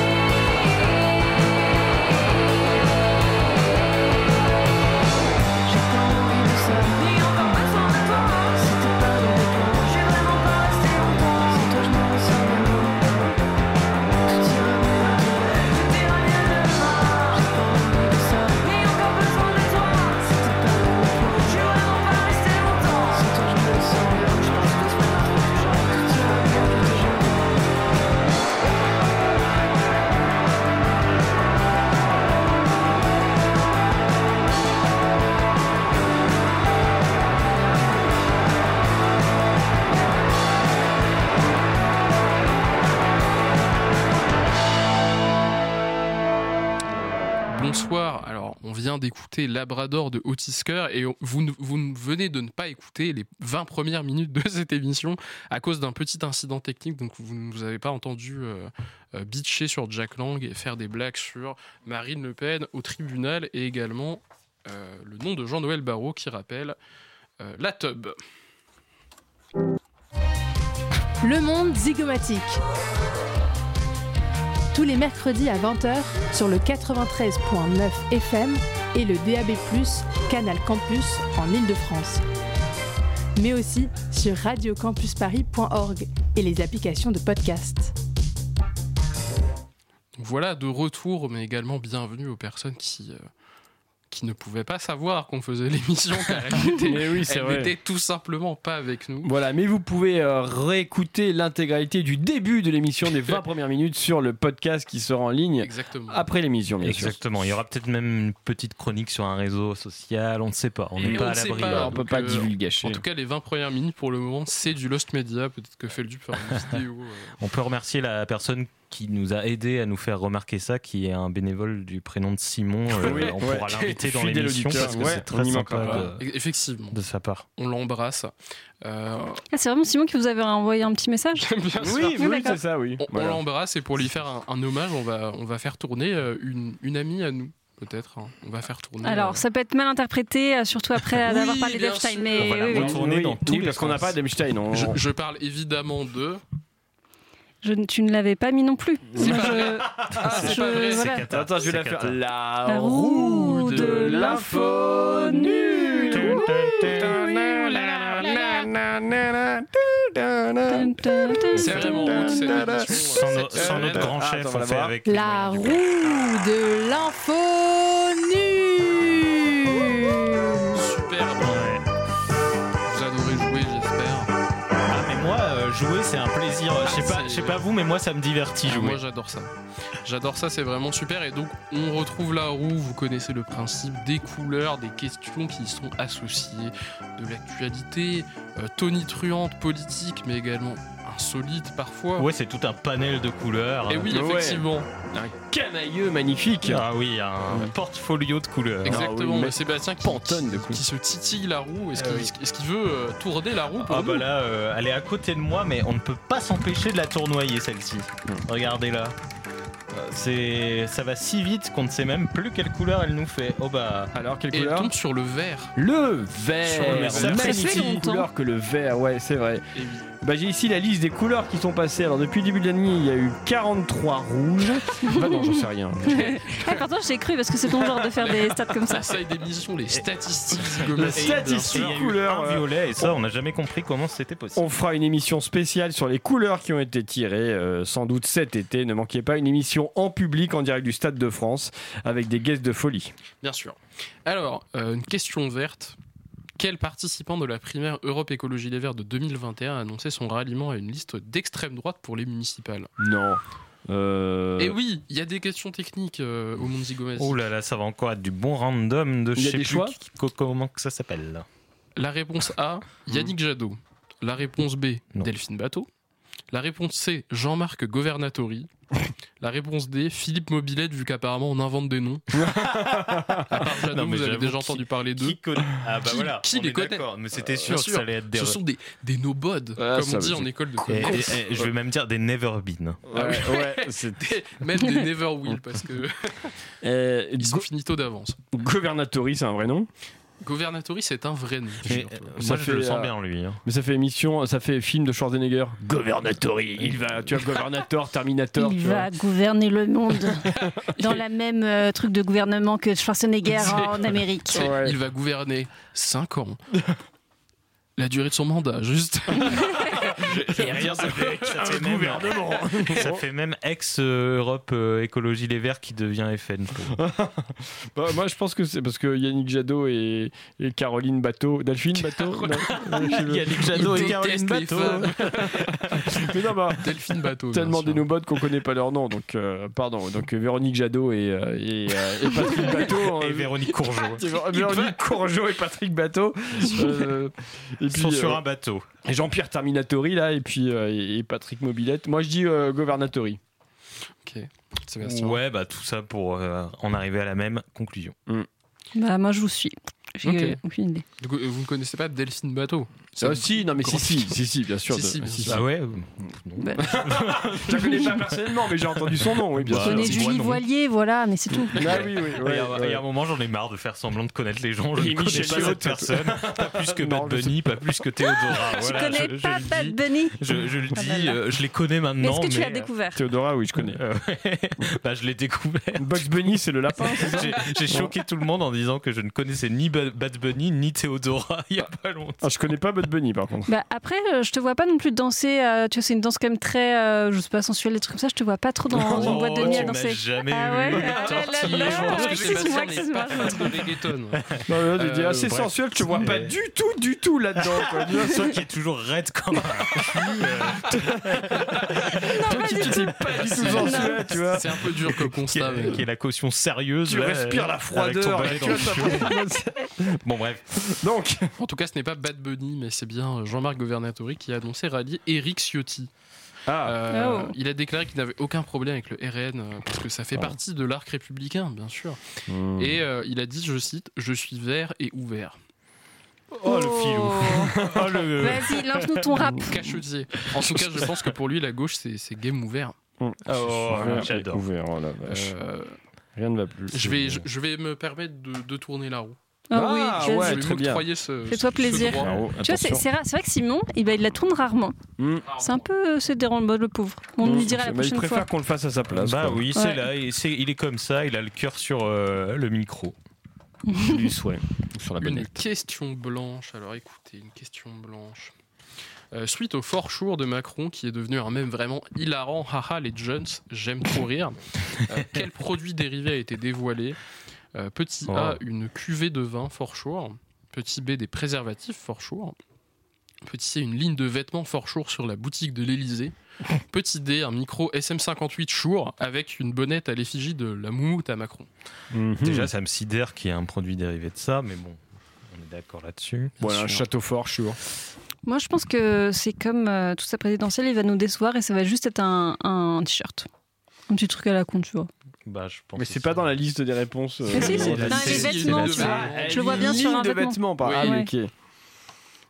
J'ai pas envie de ça, ni encore besoin de toi. C'était pas le plan, j'ai vraiment pas resté longtemps. Sans toi je m'en sors bien. Tout ira mieux demain. J'ai pas envie de ça, ni encore besoin de toi. C'était pas le plan, j'ai vraiment pas resté longtemps. Sans toi je me sens bien. Je pense que ce matin tout ira mieux déjà. Bonsoir, alors on vient d'écouter Labrador de Otisker et vous venez de ne pas écouter les 20 premières minutes de cette émission à cause d'un petit incident technique, donc vous ne vous avez pas entendu bitcher sur Jack Lang et faire des blagues sur Marine Le Pen au tribunal et également le nom de Jean-Noël Barrot qui rappelle la teub. Le monde zygomatique. Tous les mercredis à 20h sur le 93.9 FM et le DAB+, Canal Campus en Ile-de-France. Mais aussi sur radiocampusparis.org et les applications de podcast. Voilà, de retour, mais également bienvenue aux personnes qui ne pouvaient pas savoir qu'on faisait l'émission car elle n'était tout simplement pas avec nous. Voilà, mais vous pouvez réécouter l'intégralité du début de l'émission des 20 premières minutes sur le podcast qui sera en ligne après l'émission. Exactement, il y aura peut-être même une petite chronique sur un réseau social, on ne sait pas, on n'est pas à l'abri. On ne peut pas divulguer. En tout cas, les 20 premières minutes pour le moment, c'est du Lost Media, peut-être que Feldu fera une vidéo. On peut remercier la personne qui nous a aidé à nous faire remarquer ça, qui est un bénévole du prénom de Simon. On pourra l'inviter dans l'émission parce que c'est très sympa effectivement de sa part. On l'embrasse. C'est vraiment Simon qui vous avait envoyé un petit message. Oui, c'est ça, oui. On l'embrasse et pour lui faire un hommage, on va faire tourner une amie à nous. Peut-être, hein. On va faire tourner. Alors, ça peut être mal interprété, surtout après avoir parlé d'Epstein. Mais on va la retourner dans tous parce qu'on n'a pas d'Epstein. Je parle évidemment de. Tu ne l'avais pas mis non plus. C'est pas vrai. C'est pas vrai. Voilà. Attends, je vais la faire. La roue de l'info nulle. C'est vraiment route cette émission. Sans notre grand chef, on fait avec. La roue de l'info nulle. Superbe. Vous adorez jouer, j'espère. Jouer, c'est un plaisir. Je sais pas vous, mais moi ça me divertit jouer. Moi j'adore ça. J'adore ça, c'est vraiment super. Et donc on retrouve la roue, vous connaissez le principe, des couleurs, des questions qui y sont associées, de l'actualité tonitruante, politique, mais également insolite parfois. Ouais, c'est tout un panel de couleurs. Et oui, effectivement. Un canailleux magnifique. Ah oui, un portfolio de couleurs. Exactement, oui, Sébastien qui se titille la roue. Est-ce qu'il veut tourner la roue pour nous ? Bah là, elle est à côté de moi, mais on ne peut pas s'empêcher de la tournoyer celle-ci. Regardez là. Ça va si vite qu'on ne sait même plus quelle couleur elle nous fait. Oh bah. Alors, quelle Et couleur ? elle tombe sur le vert. Le vert. Sur le vert. Magnifique couleur que le vert, ouais, c'est vrai. Et oui. Bah, j'ai ici la liste des couleurs qui sont passées. Alors, depuis le début de l'année, il y a eu 43 rouges. Bah, non, j'en sais rien. Pourtant, j'ai cru parce que c'est ton genre de faire des stats comme ça. La salle d'émission, les statistiques Les statistiques couleurs. Un violet, et ça, on n'a jamais compris comment c'était possible. On fera une émission spéciale sur les couleurs qui ont été tirées, sans doute cet été. Ne manquez pas une émission en public en direct du Stade de France avec des guests de folie. Bien sûr. Alors, une question verte. Quel participant de la primaire Europe Écologie Les Verts de 2021 a annoncé son ralliement à une liste d'extrême droite pour les municipales ? Non. Et oui, il y a des questions techniques au monde zygomatique. Oh là là, ça va encore être du bon random de Il y a je sais des plus choix comment que ça s'appelle. La réponse A, Yannick Jadot. La réponse B, Non. Delphine Bateau. La réponse C, Jean-Marc Governatori. La réponse D, Philippe Mobilette, vu qu'apparemment on invente des noms. À part Jadot, Non, mais vous avez j'avoue, déjà entendu parler d'eux. Qui connaît Ah bah Qui- voilà, qui on les est connaît d'accord, mais c'était sûr Bien que sûr. ça allait être des... Ce sont des nobodes, Ah, comme ça on dit veut en dire- école de Et commerce. je vais même dire des never been. Ouais, c'est... Même des never will, parce que ils sont finito d'avance. Governatori, c'est un vrai nom. Governatori, c'est un vrai nom. Mais, figure-toi. ça moi, je le fait, sens bien, lui. Mais ça fait émission, ça fait film de Schwarzenegger. Governatori, il va, tu vois, Governator, Terminator. Il tu va gouverner le monde dans la même truc de gouvernement que Schwarzenegger en Amérique. Ouais. Il va gouverner 5 ans. La durée de son mandat, juste. Et rien, ça fait même, ça fait même ex-Europe Écologie Les Verts qui devient FN. Bah, moi, je pense que c'est parce que Yannick Jadot et Caroline Bateau, Delphine Bateau, Yannick Jadot et Il Caroline déteste les Bateau. mais non, bah, Delphine Bateau. bien tellement sûr. des nobodes qu'on connaît pas leur nom, donc pardon. Donc Véronique Jadot et Patrick Bateau. Et Véronique Courgeot. Véronique Courgeot et Patrick Bateau. Et Ils sont sur un bateau. Et Jean-Pierre Terminatori là, et puis et Patrick Mobilette. Moi, je dis Governatori. Ok. Sébastien. Ouais, bah tout ça pour en arriver à la même conclusion. Bah, moi, je vous suis. J'ai Ok. aucune idée. Du coup, vous ne connaissez pas Delphine Bateau? Si, non mais si, bien sûr. Si, bien sûr. Ah ouais Bah, Je la connais pas personnellement, mais j'ai entendu son nom, oui, bien je sûr. connais moi Julie non. Voilier, voilà, mais c'est tout. Ah oui, oui. Il y a un moment, j'en ai marre de faire semblant de connaître les gens. Je Et ne connais Michel pas Liotte, cette personne. Pas plus que Non, Bad je Bunny, pas plus que Théodora. Je Voilà, connais pas le Bad dis. Bunny. Je le Ah dis, là là. je les connais Mais maintenant. est-ce que tu l'as découvert? Théodora, oui, je connais. Bah, je l'ai découvert. Bugs Bunny, c'est le lapin, c'est ça? J'ai choqué tout le monde en disant que je ne connaissais ni Bad Bunny ni Théodora il y a pas longtemps. Ah, je connais pas Bugs Bunny, par contre. Bah après, je te vois pas non plus danser. Tu vois, c'est une danse quand même très, je sais pas, sensuelle, des trucs comme ça. Je te vois pas trop dans une boîte de nuit à tu m'as danser. jamais Ah ouais, vu. ah ouais, Tortillé, là, je pense que excuse-moi, Sébastien n'est pas excuse-moi. fan de reggaeton. Non, là, tu dis assez bref. sensuel, je te vois pas du tout là-dedans. Quoi. Tu vois, Toi qui est toujours raide comme un toi qui t'es pas du tout sensuel, tu vois. C'est un peu dur comme constat. mais- qui est la caution sérieuse. Tu là, respires la avec ton froideur. balai tu dans le vois, fion. Bon bref. Donc, En tout cas, ce n'est pas Bad Bunny, mais c'est bien Jean-Marc Governatori qui a annoncé rallier Éric Ciotti. Oh. Il a déclaré qu'il n'avait aucun problème avec le RN, parce que ça fait partie de l'arc républicain, bien sûr. Et il a dit, je cite, « Je suis vert et ouvert Oh le filou. Oh le. Vas-y, lance-nous ton rap. ». Cachetier. En tout cas, je pense que pour lui, la gauche, c'est game ouvert. Oh, j'adore. Ouvert, oh la vache. Rien ne va plus. Je vais me permettre de tourner la roue. Ah oui, ouais, vas-y. Je vais très bien. m'octroyer ce Fais-toi ce plaisir. droit. Bravo, Tu vois, c'est vrai que Simon, il la tourne rarement. C'est un peu se dérange, le pauvre. On lui dira la Il prochaine préfère fois. qu'on le fasse à sa place. Bah quoi. oui, c'est Ouais. là. Il est comme ça. Il a le cœur sur le micro. Du souhait. Sur la Une bonnette. question blanche. Alors écoutez, une question blanche. Suite au fort chour de Macron, qui est devenu un mème vraiment hilarant, haha, les Jones, j'aime trop rire. Quel produit dérivé a été dévoilé? Petit A, une cuvée de vin fort chour. Petit B, des préservatifs fort chour. Petit C, une ligne de vêtements fort chour sur la boutique de l'Elysée. Petit D, un micro SM58 chour avec une bonnette à l'effigie de la moumoute à Macron. Déjà, ça me sidère qu'il y ait un produit dérivé de ça, mais bon, on est d'accord là-dessus. Voilà, un sûr. château fort, sûr. Moi, je pense que c'est comme toute sa présidentielle, il va nous décevoir et ça va juste être un t-shirt. Un petit truc à la con, tu vois. Bah, je pense Mais c'est pas dans la liste des réponses. Mais si, c'est dans dans les c'est- vêtements, c'est- tu vois. Ah, Je le vois bien une sur un ligne de vêtement. vêtements, par Oui. ah, Ouais. ok.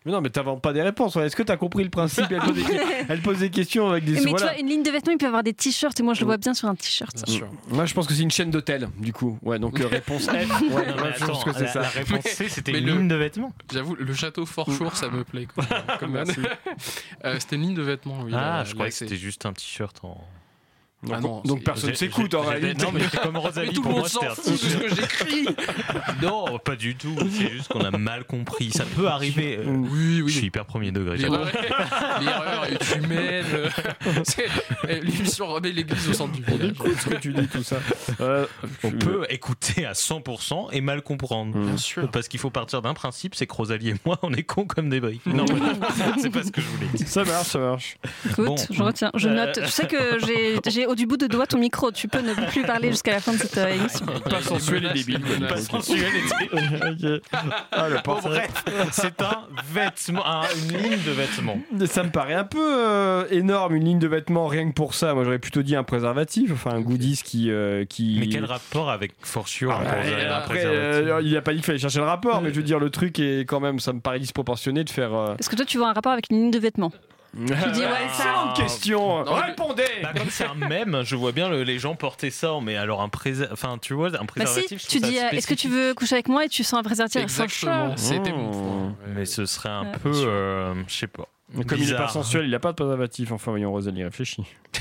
Mais non, mais t'inventes pas des réponses. Est-ce que t'as compris le principe? Elle pose des questions avec des... Mais tu vois, une ligne de vêtements, il peut y avoir des t-shirts, et moi je le vois bien sur un t-shirt. Bien sûr. Moi, je pense que c'est une chaîne d'hôtels, du coup. Ouais, donc réponse F. Ouais, je pense que c'est ça. La réponse C, c'était une ligne de vêtements. J'avoue, le château Forchour, ça me plaît. C'était une ligne de vêtements, oui. Je croyais que c'était juste un t-shirt en... Donc personne ne s'écoute en réalité. Non, mais c'est comme Rosalie, pour moi c'était un t-shirt. Ce que j'écris. Non, pas du tout. C'est juste qu'on a mal compris. Ça peut arriver. Oui. Je suis hyper premier degré. L'erreur est humaine. C'est l'émission remet l'église au centre du village. Écoute ce que tu dis, tout ça. On peut écouter à 100% et mal comprendre. Bien sûr. Parce qu'il faut partir d'un principe, c'est que Rosalie et moi, on est cons comme des briques. Non, c'est pas ce que je voulais dire. Ça marche. Écoute, je retiens, je note. Tu sais que j'ai du bout de doigt ton micro, tu peux ne plus parler jusqu'à la fin de cette émission. Pas sensuel et débile. Pas sensuel et débile. Bref, c'est un vêtement, une ligne de vêtements. Ça me paraît un peu énorme, une ligne de vêtements, rien que pour ça. Moi, j'aurais plutôt dit un préservatif, enfin un goodies qui... Mais quel rapport avec Forture après, il n'a pas dit qu'il fallait chercher le rapport, mais je veux dire, le truc est quand même, ça me paraît disproportionné de faire... Parce que toi, tu vois un rapport avec une ligne de vêtements. Tu dis excellente question. Répondez. Comme c'est un mème, je vois bien les gens porter ça, mais alors un préservatif. Si, tu dis est-ce que tu veux coucher avec moi et tu sens un préservatif. Exactement, c'était mon point. Mais ce serait un peu, je sais pas. Comme il n'est pas sensuel, il n'a pas de préservatif. Enfin, voyons, Rosalie réfléchit.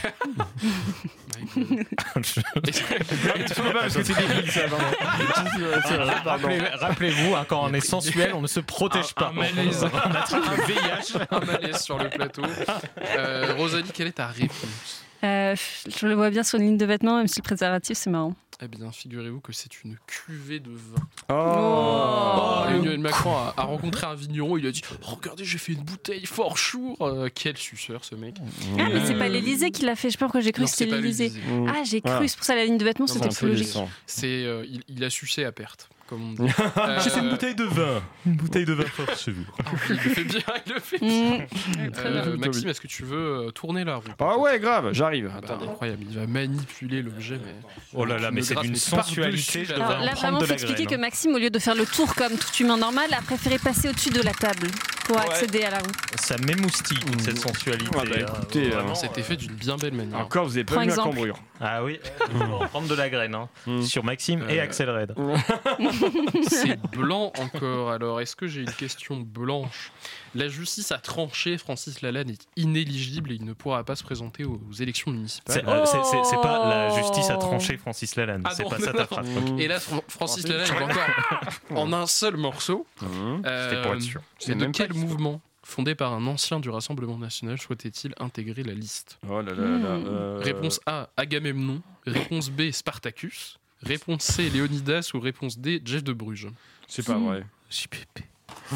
Rappelez-vous, quand on est sensuel, on ne se protège pas. Un malaise. On attrape un VIH. Un malaise sur le plateau. Rosalie, quelle est ta réponse? Je le vois bien sur une ligne de vêtements, même si le préservatif, c'est marrant. Eh bien, figurez-vous que c'est une cuvée de vin. Emmanuel Macron a rencontré un vigneron, il a dit regardez, j'ai fait une bouteille Forchour. Quel suceur, ce mec. Mais c'est pas l'Elysée qui l'a fait, je sais pas pourquoi j'ai cru que c'était l'Elysée. J'ai cru, c'est pour ça la ligne de vêtements, c'était plus logique. Il a sucé à perte, comme on dit. J'ai fait une bouteille de vin. Une bouteille de vin Forchour. Il le fait bien, il le fait bien. Maxime, est-ce que tu veux tourner la roue? Ah ouais, grave, j'arrive. Attendez, incroyable, il va manipuler l'objet. Oh là là, mais c'est d'une sensualité. Là, vraiment, il faut expliquer que Maxime, au lieu de faire le tour comme tout humain normal, a préféré passer au-dessus de la table pour accéder à la roue. Ça m'émoustille, cette sensualité. Écoutez, c'était fait d'une bien belle manière. Encore, vous avez pas vu la cambrure. Ah oui, prendre de la graine sur Maxime et Axel Red. C'est blanc encore. Alors, est-ce que j'ai une question blanche? La justice a tranché, Francis Lalanne est inéligible et il ne pourra pas se présenter aux élections municipales. C'est pas la justice a tranché Francis Lalanne. C'est pas ça ta phrase. Et là, Francis Lalanne est encore en un seul morceau. C'était pour être sûr. C'est de quel mouvement fondé par un ancien du Rassemblement National souhaitait-il intégrer la liste? Réponse A, Agamemnon. Réponse B, Spartacus. Réponse C, Léonidas. Ou réponse D, Jeff de Bruges. C'est pas vrai. JPP.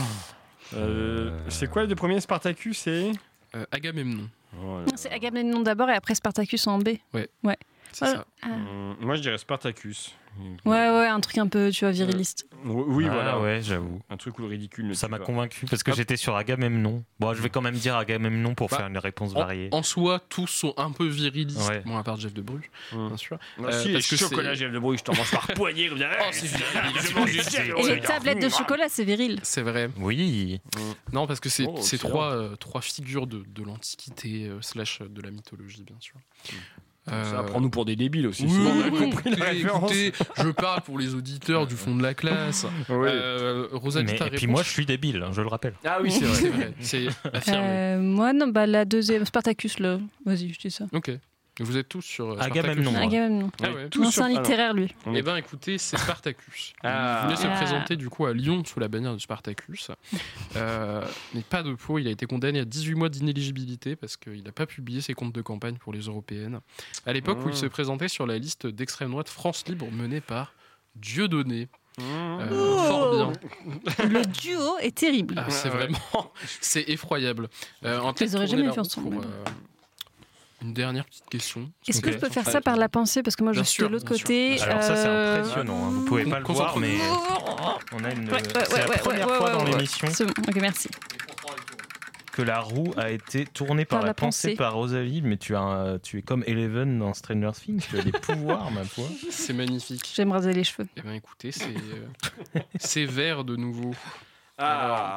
C'est quoi le premier, Spartacus et Agamemnon. C'est Agamemnon d'abord et après Spartacus en B. Ouais. C'est ça. Moi, je dirais Spartacus. Ouais, un truc un peu, tu vois, viriliste. Oui, voilà. Ouais, j'avoue. Un truc où le ridicule. Ça m'a convaincu parce que j'étais sur Agamemnon. Bon, je vais quand même dire Agamemnon pour faire une réponse variée. En soi, tous sont un peu virilistes. Ouais. Bon, à part Jeff de Bruges, bien sûr. Si, parce que chocolat Jeff de Bruges, je t'en mange par poignée. C'est viril. Et les tablettes de chocolat, c'est viril. C'est vrai. Oui. Non, parce que c'est trois figures de l'Antiquité / de la mythologie, bien sûr. Ça prend-nous pour des débiles aussi. Oui, on a compris la référence. Écoutez, je parle pour les auditeurs du fond de la classe. Rosalie, ta réponse. Et puis moi, je suis débile, je le rappelle. Ah oui, c'est vrai. C'est affirmé. Moi, non, la deuxième, Spartacus, là. Vas-y, je dis ça. Ok. Vous êtes tous sur Agamemnon. Ah ouais. Non, c'est un littéraire, lui. Eh bien, écoutez, c'est Spartacus. Il venait se présenter du coup à Lyon sous la bannière de Spartacus. Mais pas de peau, il a été condamné à 18 mois d'inéligibilité parce qu'il n'a pas publié ses comptes de campagne pour les européennes. À l'époque où il se présentait sur la liste d'extrême droite France Libre menée par Dieudonné. Fort bien. Le duo est terrible. C'est vraiment, c'est effroyable. Je les aurais jamais fait ensemble. Une dernière petite question. Est-ce que je peux faire ça par la pensée? Parce que moi, je suis de l'autre côté. Alors ça, c'est impressionnant. Vous pouvez pas le voir, mais on a c'est la première fois dans l'émission. Ok, merci. Que la roue a été tournée par la pensée par Rosalie, mais tu es comme Eleven dans Stranger Things, tu as des pouvoirs, ma foi. C'est magnifique. J'aime raser les cheveux. Eh bien, écoutez, c'est vert de nouveau.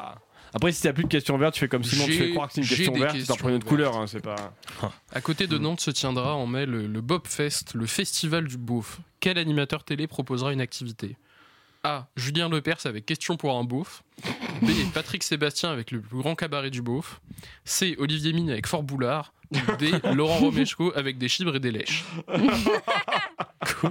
Après, si t'as plus de questions vertes, tu fais comme Simon, tu fais croire que c'est une question verte, tu t'en prends une autre couleur, hein, c'est pas. À côté de Nantes se tiendra en mai le Bobfest, le festival du beauf. Quel animateur télé proposera une activité ? A. Julien Lepers avec Question pour un beauf. B. Patrick Sébastien avec le plus grand cabaret du beauf. C. Olivier Mine avec Fort Boulard. D. Laurent Romeshko avec des chibres et des lèches. Quoi ?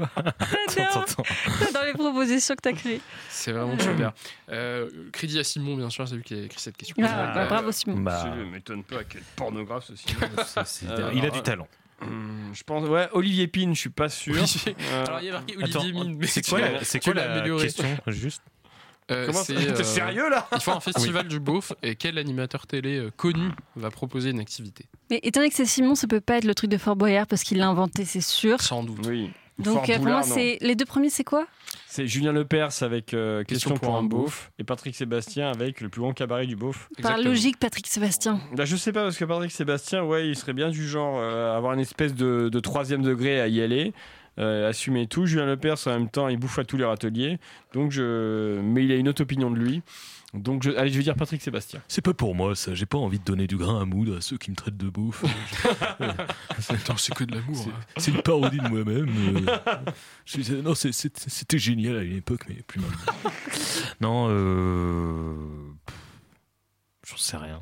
Dans les propositions que t'as créées. C'est vraiment super. Crédit à Simon, bien sûr, c'est lui qui a écrit cette question. Bravo Simon. Ça ne m'étonne pas, quel pornographe ce Simon. Il a du talent. Je pense, Olivier Pine, je suis pas sûr. Alors il y a marqué Olivier Mine, mais c'est quoi la question juste t'es sérieux là ? Il faut un festival du beauf et quel animateur télé connu va proposer une activité ? Mais étant donné que c'est Simon, ça peut pas être le truc de Fort Boyard parce qu'il l'a inventé, c'est sûr. Sans doute. Oui. Donc pour moi, les deux premiers, c'est quoi ? C'est Julien Lepers avec Question pour un beauf et Patrick Sébastien avec le plus grand cabaret du beauf. Par logique, Patrick Sébastien. Je sais pas, parce que Patrick Sébastien, il serait bien du genre avoir une espèce de 3e degré à y aller. Assumer tout. Julien Lepers, en même temps, il bouffe à tous les râteliers. Mais il a une autre opinion de lui. Donc, je vais dire Patrick Sébastien. C'est pas pour moi, ça. J'ai pas envie de donner du grain à moudre à ceux qui me traitent de beauf. C'est que de l'amour. C'est une parodie de moi-même. Non, c'était génial à une époque, mais plus maintenant. Non, j'en sais rien.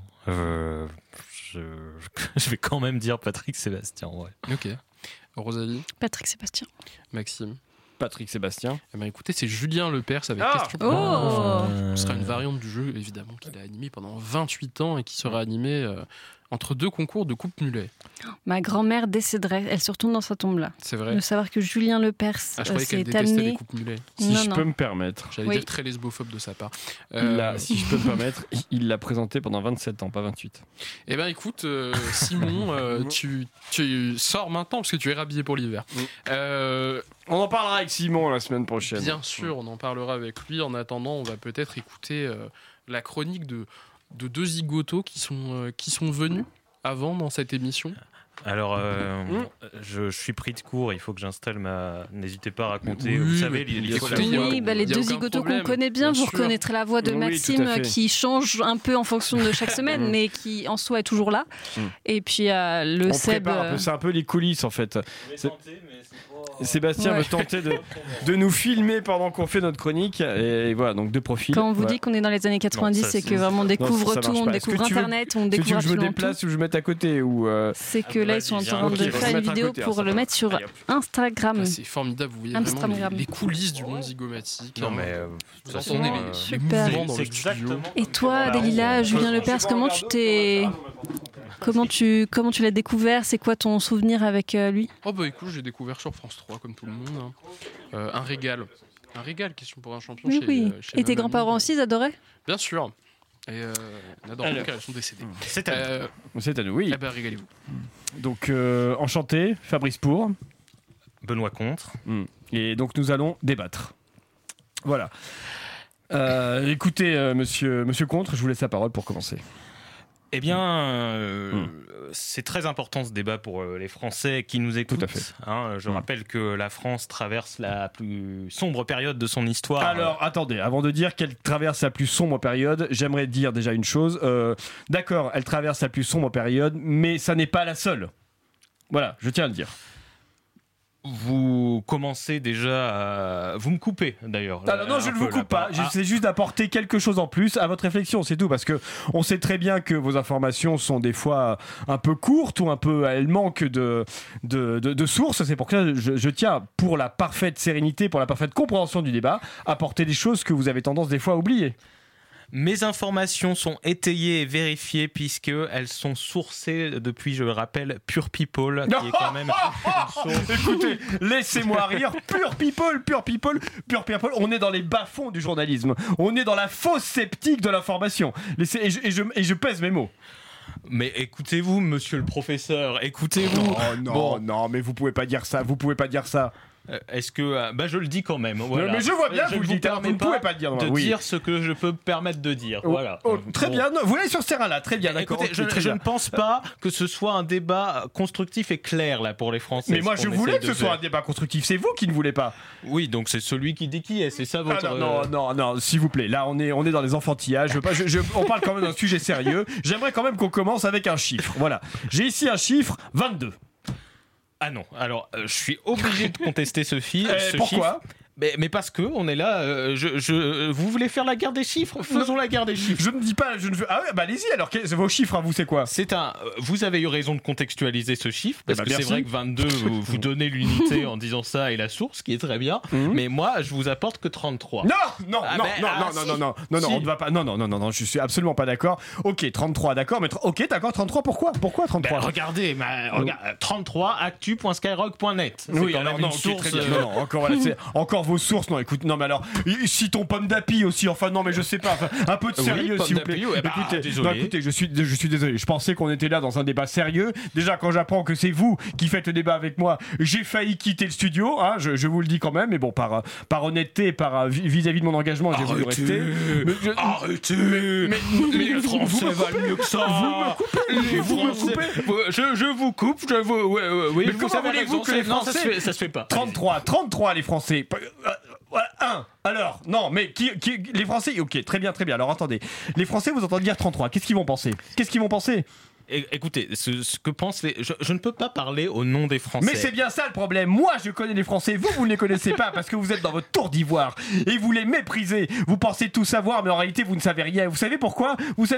Je vais quand même dire Patrick Sébastien. Ouais. Ok. Rosalie. Patrick Sébastien. Maxime. Patrick Sébastien. Eh ben écoutez, c'est Julien Lepers avec Question pour un beauf. Ce sera une variante du jeu, évidemment, qu'il a animé pendant 28 ans et qui sera animé entre 2 concours de Coupe Mulet. Ma grand-mère décéderait, elle se retourne dans sa tombe là. C'est vrai. De savoir que Julien Lepers je croyais qu'elle s'est détestait amené. les Coupes Mulet. Si je peux me permettre. J'allais dire très lesbophobe de sa part. Si je peux me permettre, il l'a présenté pendant 27 ans, pas 28. Eh ben écoute, Simon, tu sors maintenant parce que tu es rhabillé pour l'hiver. On en parlera avec Simon la semaine prochaine. Bien sûr, on en parlera avec lui. En attendant, on va peut-être écouter la chronique de 2 zigotos qui sont venus avant dans cette émission. Alors, je suis pris de court, il faut que j'installe N'hésitez pas à raconter. Vous savez, les 2 zigotos qu'on connaît bien, vous reconnaîtrez la voix de Maxime qui change un peu en fonction de chaque semaine, mais qui en soi est toujours là. Et puis le Seb. C'est un peu les coulisses en fait. Sébastien veut tenter de nous filmer pendant qu'on fait notre chronique et voilà, donc 2 profils. Quand on vous dit qu'on est dans les années 90, c'est que vraiment on découvre tout, on découvre Internet, on découvre absolument tout. Je me déplace ou je me mette à côté ou c'est que là ils sont en train de faire une vidéo pour le mettre sur Instagram. C'est formidable, vous voyez vraiment les coulisses du monde zygomatique. Non mais vous entendez les mouvements dans le studio. Et toi, Dalila, Julien Lepers, comment tu l'as découvert ? C'est quoi ton souvenir avec lui ? Oh bah écoute, j'ai découvert sur France 3 comme tout le monde. Un régal, Question pour un champion. Oui. Et tes grands-parents aussi, ils adoraient ? Bien sûr. Et on adore car ils sont décédés. C'est à nous, oui. Eh ben régalez-vous. Donc enchanté, Fabrice Pour. Benoît Contre. Et donc nous allons débattre. Voilà. Écoutez, monsieur Contre, je vous laisse la parole pour commencer. Eh bien, c'est très important ce débat pour les Français qui nous écoutent. Tout à fait. Je rappelle que la France traverse la plus sombre période de son histoire. Alors, attendez, avant de dire qu'elle traverse la plus sombre période, j'aimerais dire déjà une chose. D'accord, elle traverse la plus sombre période, mais ça n'est pas la seule. Voilà, je tiens à le dire. Vous commencez déjà à... Vous me coupez d'ailleurs. Non, je ne vous coupe pas. J'essaie juste d'apporter quelque chose en plus à votre réflexion, c'est tout. Parce que on sait très bien que vos informations sont des fois un peu courtes ou elles manquent de sources. C'est pour ça que je tiens, pour la parfaite sérénité, pour la parfaite compréhension du débat, à apporter des choses que vous avez tendance des fois à oublier. Mes informations sont étayées et vérifiées puisqu'elles sont sourcées depuis, je le rappelle, Pure People, qui est quand même une source. Écoutez, laissez-moi rire. Pure People. On est dans les bas-fonds du journalisme. On est dans la fausse sceptique de l'information. Et je pèse mes mots. Mais écoutez-vous, monsieur le professeur, écoutez-vous. Non, mais vous pouvez pas dire ça. Est-ce que je le dis quand même. Voilà. Mais je vois bien, vous le dites. Vous ne pouvez pas le dire. Dire ce que je peux me permettre de dire. Voilà. Très bien. Vous allez sur ce terrain-là. Très bien. D'accord. Écoutez, je ne pense pas que ce soit un débat constructif et clair là pour les Français. Mais moi, je voulais que ce soit un débat constructif. C'est vous qui ne voulez pas. Oui, donc c'est celui qui dit qui est. C'est ça votre. Non, s'il vous plaît. Là, on est dans les enfantillages. On parle quand même d'un sujet sérieux. J'aimerais quand même qu'on commence avec un chiffre. Voilà. J'ai ici un chiffre 22. Ah non, alors je suis obligé de contester ce chiffre. Pourquoi ? Mais parce que on est là. Vous voulez faire la guerre des chiffres ? Faisons la guerre des chiffres. Je ne dis pas. Je ne veux. Ah ouais, allez-y. Alors, vos chiffres à vous, c'est quoi ? Vous avez eu raison de contextualiser ce chiffre parce que c'est vrai que 22, vous donnez l'unité en disant ça et la source, qui est très bien. Mais moi, je vous apporte que 33. Non, on ne va pas. Non, je suis absolument pas d'accord. Ok, 33, d'accord. Mais ok, d'accord, 33. Pourquoi 33 Regardez, 33 actu.skyrock.net. Oui, alors non, source. Non, encore vos sources, non, écoute, non, mais alors, citons Pomme d'Api aussi, enfin, non, mais je sais pas, enfin, un peu de sérieux, s'il vous plaît. Écoutez, je suis désolé, je pensais qu'on était là dans un débat sérieux. Déjà, quand j'apprends que c'est vous qui faites le débat avec moi, j'ai failli quitter le studio, hein, je vous le dis quand même, mais bon, par honnêteté, vis-à-vis de mon engagement, j'ai voulu rester. Arrêtez mais les Français valent mieux que ça. Vous me coupez. Je vous coupe, oui, mais comment voulez-vous que les Français... ça se fait pas. 33 les Français. Alors, non, mais les Français, ok, très bien. Alors, attendez. Les Français, vous entendez dire 33. Qu'est-ce qu'ils vont penser ? Écoutez, ce que pensent je ne peux pas parler au nom des Français. Mais c'est bien ça le problème. Moi, je connais les Français. Vous ne les connaissez pas parce que vous êtes dans votre tour d'ivoire et vous les méprisez. Vous pensez tout savoir, mais en réalité, vous ne savez rien. Vous savez pourquoi ?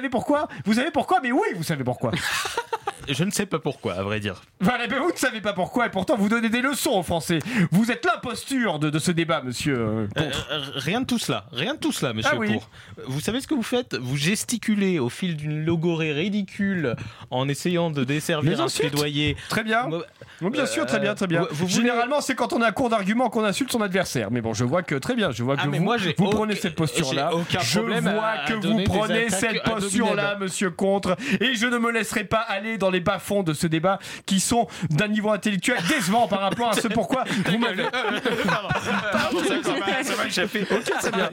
Mais oui, vous savez pourquoi. Je ne sais pas pourquoi, à vrai dire. Voilà, mais vous ne savez pas pourquoi, et pourtant vous donnez des leçons aux Français. Vous êtes l'imposture de ce débat, monsieur. Rien de tout cela, monsieur Pour. Vous savez ce que vous faites ? Vous gesticulez au fil d'une logorée ridicule en essayant de desservir un plaidoyer. Très bien. Bien sûr, très bien. Généralement, c'est quand on est à court d'arguments qu'on insulte son adversaire. Mais bon, je vois que très bien. Je vois que vous prenez cette posture-là. Je vois que vous prenez cette posture-là, monsieur Contre. Et je ne me laisserai pas aller dans les bas-fonds de ce débat qui sont d'un niveau intellectuel décevant par rapport à ce pourquoi vous m'avez... Pardon, ça m'a échappé. Ok, c'est bien.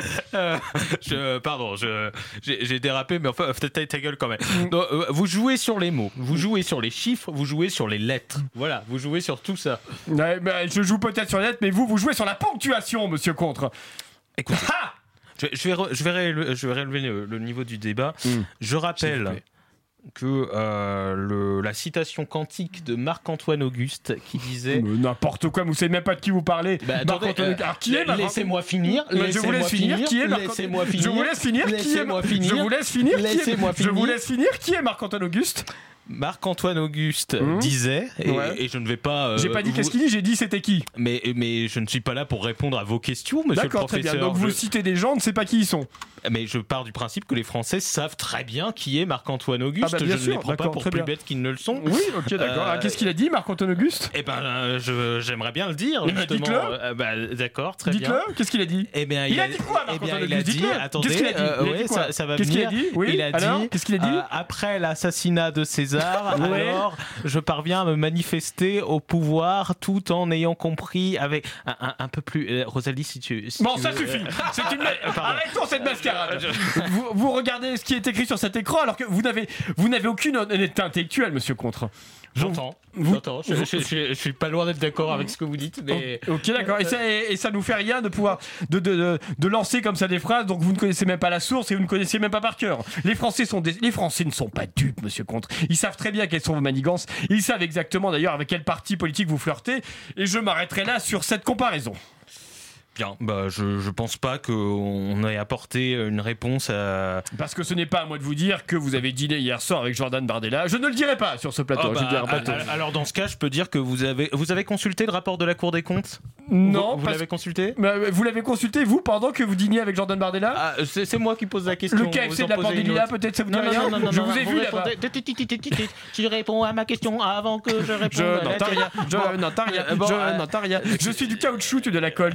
J'ai dérapé, mais enfin, ta gueule quand même. Donc, vous jouez sur les mots, vous jouez sur les chiffres, vous jouez sur les lettres. Voilà, vous jouez sur tout ça. Ouais, je joue peut-être sur les lettres, mais vous jouez sur la ponctuation, monsieur Contre. Écoutez, je vais relever le niveau du débat. Je rappelle que la citation quantique de Marc-Antoine Auguste qui disait... n'importe quoi, vous savez même pas de qui vous parlez. Attendez, qui est laissez-moi finir. Je vous laisse finir. Qui est Marc-Antoine Auguste ? Je vous laisse finir. Je vous laisse finir. Qui est Marc-Antoine Auguste ? Marc-Antoine Auguste disait, et je ne vais pas... j'ai pas dit qu'est-ce qu'il dit, j'ai dit c'était qui. Mais je ne suis pas là pour répondre à vos questions, monsieur le professeur. Très bien. Donc vous citez des gens, on ne sait pas qui ils sont. Mais je pars du principe que les Français savent très bien qui est Marc-Antoine Auguste. Je ne les prends pas pour plus bêtes qu'ils ne le sont. Oui, ok, d'accord. Qu'est-ce qu'il a dit, Marc-Antoine Auguste ? Eh ben, j'aimerais bien le dire, justement. Dites-le. D'accord, très bien. Dites-le, qu'est-ce qu'il a dit ? Eh bien, il a dit quoi, Marc-Antoine Auguste ? Dites-le. Attendez, qu'est-ce qu'il a dit ? Ça va venir. Qu'est-ce qu'il a dit ? Il a dit, qu'est-ce qu'il a dit ? Après l'assassinat de César, alors je parviens à me manifester au pouvoir tout en ayant compris avec un peu plus... Rosalie, si tu... Bon, ça suffit. Arrêtons cette mascarade. Vous regardez ce qui est écrit sur cet écran alors que vous n'avez aucune honnêteté intellectuelle, monsieur Contre. J'entends. Je suis pas loin d'être d'accord avec ce que vous dites, mais... Ok, d'accord. Et ça nous fait rien de pouvoir de lancer comme ça des phrases donc vous ne connaissez même pas la source et vous ne connaissez même pas par cœur. Les Français ne sont pas dupes, monsieur Contre. Ils savent très bien quelles sont vos manigances. Ils savent exactement d'ailleurs avec quel parti politique vous flirtez. Et je m'arrêterai là sur cette comparaison. Bien, je pense pas qu'on ait apporté une réponse à... Parce que ce n'est pas à moi de vous dire que vous avez dîné hier soir avec Jordan Bardella. Je ne le dirai pas sur ce plateau. Alors dans ce cas, je peux dire que vous avez consulté le rapport de la Cour des comptes ? Non. Vous l'avez consulté ? Vous l'avez consulté, vous, pendant que vous dîniez avec Jordan Bardella ? C'est moi qui pose la question. Le KFC de la Pandémie, peut-être ça vous dit rien ? Je vous ai vu là-bas. Tu réponds à ma question avant que je réponde. Je n'entends rien. Je suis du caoutchouc, tu de la colle. Tout ce que tu diras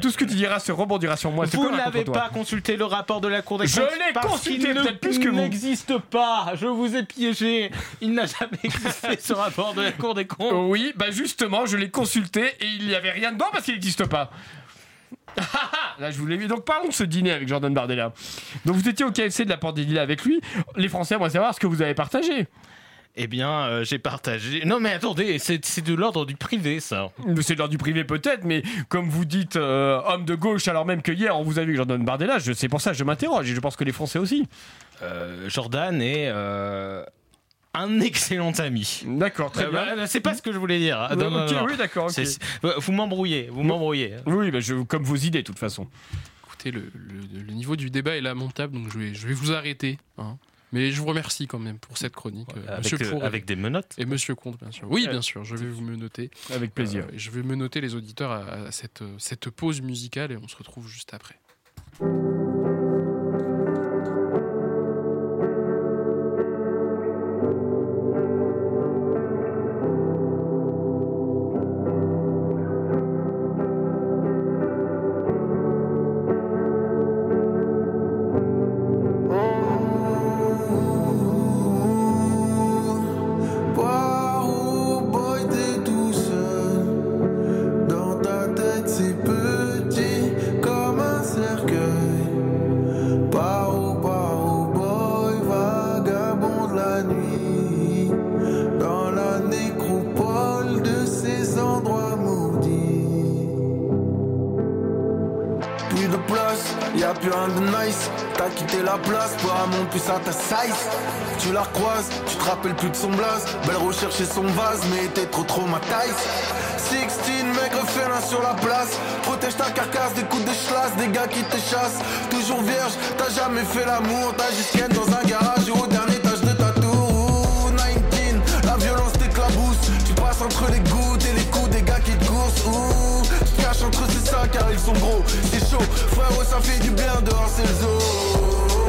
rebondira sur moi. Vous n'avez pas consulté le rapport de la Cour des comptes. Je l'ai consulté peut-être plus que vous. Il n'existe pas. Je vous ai piégé. Il n'a jamais existé ce rapport de la Cour des comptes. Oui, justement, je l'ai consulté et il n'y avait rien dedans parce qu'il n'existe pas. Là, je vous l'ai vu. Donc, parlons de ce dîner avec Jordan Bardella. Donc, vous étiez au KFC de la Porte des Lilas avec lui. Les Français vont savoir ce que vous avez partagé. Eh bien, j'ai partagé... Non, mais attendez, c'est de l'ordre du privé, ça. C'est de l'ordre du privé, peut-être, mais comme vous dites, homme de gauche, alors même que hier, on vous a vu avec Jordan Bardella, c'est pour ça que je m'interroge, et je pense que les Français aussi. Jordan est... un excellent ami. D'accord, très bien. C'est pas ce que je voulais dire. Non. Oui, d'accord. Okay. Vous m'embrouillez. Oui, comme vos idées, de toute façon. Écoutez, le niveau du débat est lamentable, donc je vais vous arrêter. Hein. Mais je vous remercie quand même pour cette chronique. Avec des menottes. Et Monsieur Comte, bien sûr. Oui, bien sûr, je vais vous menotter. Avec plaisir. Je vais menotter les auditeurs à cette pause musicale et on se retrouve juste après. Plus à ta size, tu la recroises, tu te rappelles plus de son blaze. Belle recherche et son vase, mais t'es trop traumatisé. 16, maigre félin sur la place. Protège ta carcasse des coups de schlass, des gars qui te chassent. Toujours vierge, t'as jamais fait l'amour. T'as juste ken dans un garage ou au dernier étage de ta tour. 19, la violence t'éclabousse. Tu passes entre les gouttes et les coups des gars qui te coursent. Tu te caches entre ces sacs car ils sont gros. C'est chaud, frérot, ça fait du bien dehors, c'est le zoo.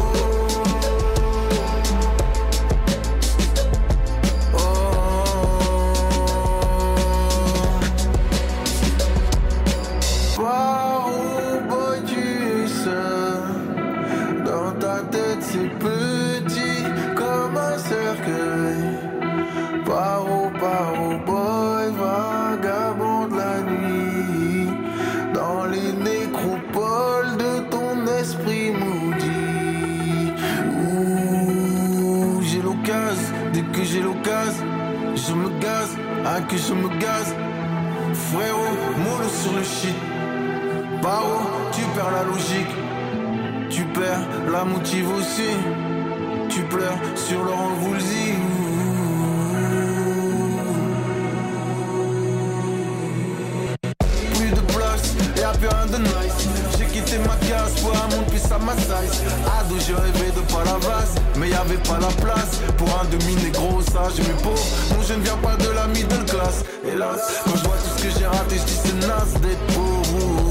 C'est petit comme un cercueil. Paro, boy, vagabond de la nuit. Dans les nécropoles de ton esprit maudit. Ouh, j'ai l'occasion, dès que j'ai l'occasion, je me gaze, que je me gaze. Frérot, mollo sur le shit. Paro, tu perds la logique. Tu perds la motive aussi. Tu pleures sur Laurent Voulzy. Plus de place, y'a plus rien de nice. J'ai quitté ma case pour un monde plus à ma size. Ado, j'ai rêvé de pas la vase, mais y'avait pas la place pour un demi-négro, sage et mes pauvres. Non, je ne viens pas de la middle class. Hélas, quand je vois tout ce que j'ai raté, je dis c'est naze d'être pauvre.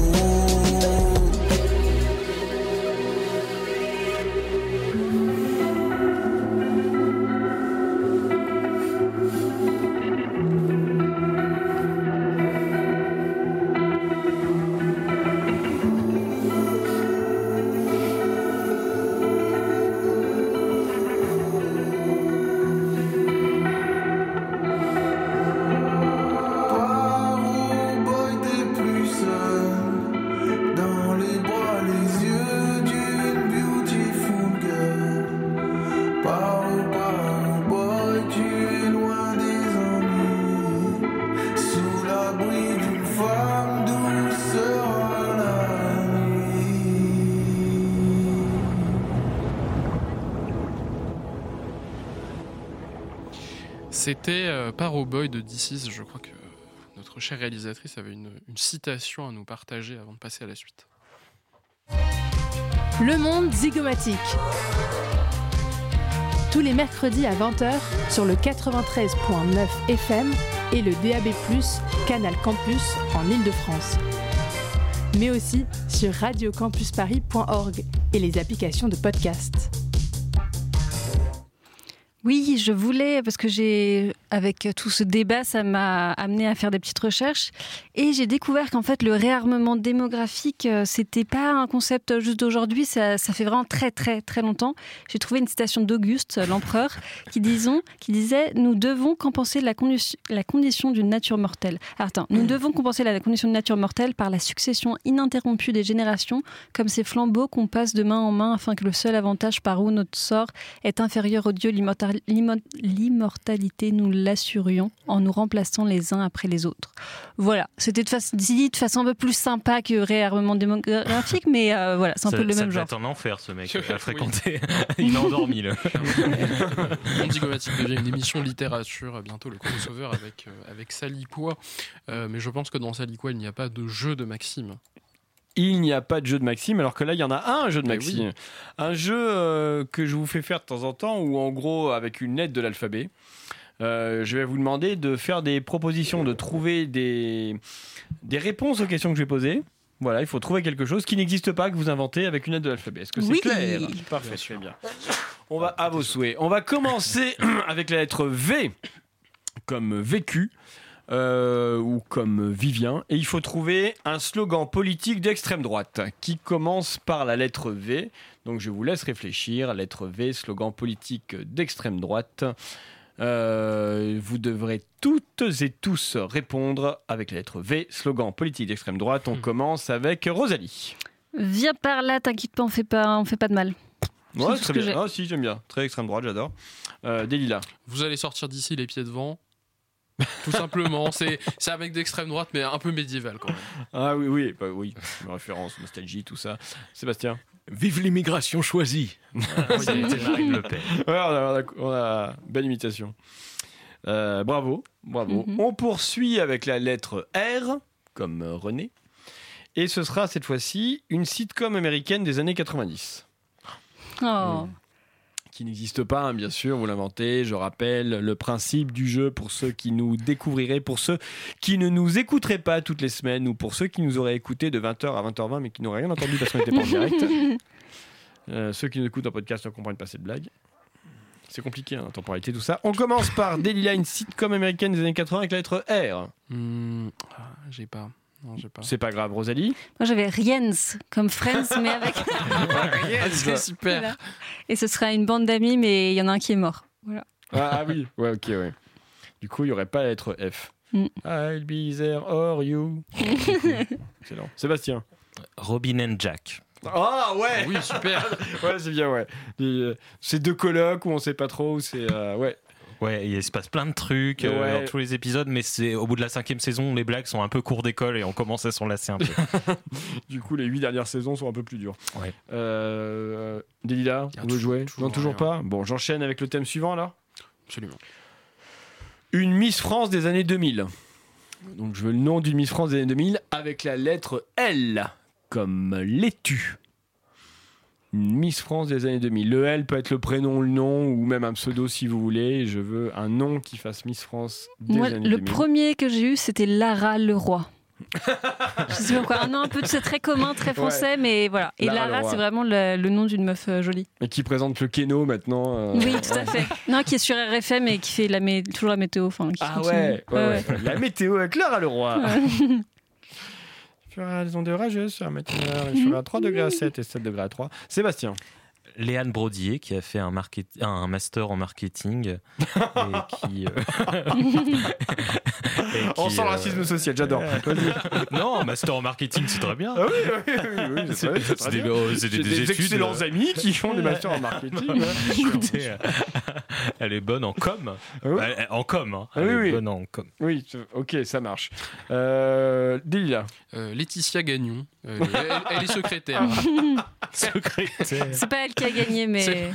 C'était Paro Boy de D6. Je crois que notre chère réalisatrice avait une citation à nous partager avant de passer à la suite. Le monde zygomatique. Tous les mercredis à 20h sur le 93.9 FM et le DAB+, Canal Campus en Ile-de-France. Mais aussi sur radiocampusparis.org et les applications de podcast. Oui, je voulais, parce que j'ai avec tout ce débat, ça m'a amené à faire des petites recherches et j'ai découvert qu'en fait le réarmement démographique, c'était pas un concept juste d'aujourd'hui, ça fait vraiment très très très longtemps. J'ai trouvé une citation d'Auguste, l'empereur, qui disait « Nous devons compenser la condition d'une nature mortelle. » Nous devons compenser la condition de nature mortelle par la succession ininterrompue des générations, comme ces flambeaux qu'on passe de main en main afin que le seul avantage par où notre sort est inférieur au Dieu, l'immortalité, nous l'assurions en nous remplaçant les uns après les autres. Voilà, c'était dit de façon un peu plus sympa que réarmement démographique, mais voilà, c'est un peu le même genre. Ça va être un enfer, ce mec, à fréquenter. Il a endormi, là. Mon Zigomatic devient une émission littérature, bientôt le crossover avec Saliquois. Mais je pense que dans Saliquois, il n'y a pas de jeu de Maxime. Il n'y a pas de jeu de Maxime, alors que là, il y en a un jeu de Maxime. Oui. Un jeu que je vous fais faire de temps en temps, où en gros, avec une lettre de l'alphabet, je vais vous demander de faire des propositions, de trouver des réponses aux questions que je vais poser. Voilà, il faut trouver quelque chose qui n'existe pas, que vous inventez avec une lettre de l'alphabet. Est-ce que c'est clair ? Parfait, très bien. On va à vos souhaits. On va commencer avec la lettre V, comme vécu. Ou comme Vivien, et il faut trouver un slogan politique d'extrême droite qui commence par la lettre V. Donc je vous laisse réfléchir. Lettre V, slogan politique d'extrême droite. Vous devrez toutes et tous répondre avec la lettre V, slogan politique d'extrême droite. On commence avec Rosalie. Viens par là, t'inquiète pas, on fait pas de mal. Ouais, très bien. Ah si, j'aime bien. Très extrême droite, j'adore. Delilah. Vous allez sortir d'ici les pieds devant. Tout simplement, c'est avec d'extrême droite, mais un peu médiéval quand même. Ah oui, une référence, nostalgie, tout ça. Sébastien. Vive l'immigration choisie. C'était Marine Le Pen. Ouais, on a belle imitation. Bravo. Mm-hmm. On poursuit avec la lettre R, comme René. Et ce sera cette fois-ci une sitcom américaine des années 90. Qui n'existe pas, hein, bien sûr, vous l'inventez. Je rappelle le principe du jeu pour ceux qui nous découvriraient, pour ceux qui ne nous écouteraient pas toutes les semaines, ou pour ceux qui nous auraient écoutés de 20h à 20h20 mais qui n'auraient rien entendu parce qu'on n'était pas en direct. Ceux qui nous écoutent en podcast ne comprennent pas cette blague. C'est compliqué, hein, temporalité, tout ça. On commence par Delilah, une sitcom américaine des années 80 avec la lettre R. J'ai pas. Non, j'ai pas. C'est pas grave, Rosalie. Moi j'avais Riens comme Friends, mais avec. C'est super. Voilà. Et ce sera une bande d'amis, mais il y en a un qui est mort. Voilà. Ah oui, ouais, ok, ouais. Du coup, il n'y aurait pas la lettre F. I'll be there or you. Excellent. Sébastien. Robin and Jack. Ah ouais. Oui, super. Ouais, c'est bien, ouais. C'est deux colocs où on sait pas trop, c'est ouais. Ouais, il se passe plein de trucs dans tous les épisodes, mais c'est au bout de la 5e saison, les blagues sont un peu cours d'école et on commence à s'en lasser un peu. Du coup, les 8 dernières saisons sont un peu plus dures. Ouais. Delilah, vous voulez jouer ? Non, toujours pas ? Bon, j'enchaîne avec le thème suivant alors. Absolument. Une Miss France des années 2000. Donc je veux le nom d'une Miss France des années 2000 avec la lettre L, comme laitue. Une Miss France des années 2000. Le L peut être le prénom, le nom, ou même un pseudo si vous voulez. Je veux un nom qui fasse Miss France des années 2000. Le premier que j'ai eu, c'était Lara Leroy. Je sais pas pourquoi. Un nom un peu, c'est très commun, très français, mais voilà. Et Lara, c'est vraiment le nom d'une meuf jolie. Et qui présente le Keno maintenant. Oui, tout à fait. Non, qui est sur RFM et qui fait toujours la météo. Ouais. La météo avec Lara Leroy. Les ondes orageuses sur un matineur, il fera 3 degrés à 7 et 7 degrés à 3. Sébastien. Léane Brodier qui a fait un master en marketing et qui on sent le racisme social, j'adore. Non, master en marketing, c'est très bien. Ah oui, c'est des excellents amis qui font des masters en marketing. Écoutez, elle est bonne en com. En com, hein. Elle est bonne en com. Oui, ok, ça marche. Delilah. Laetitia Gagnon. Elle est secrétaire. Secrétaire. C'est pas elle qui a gagné, mais.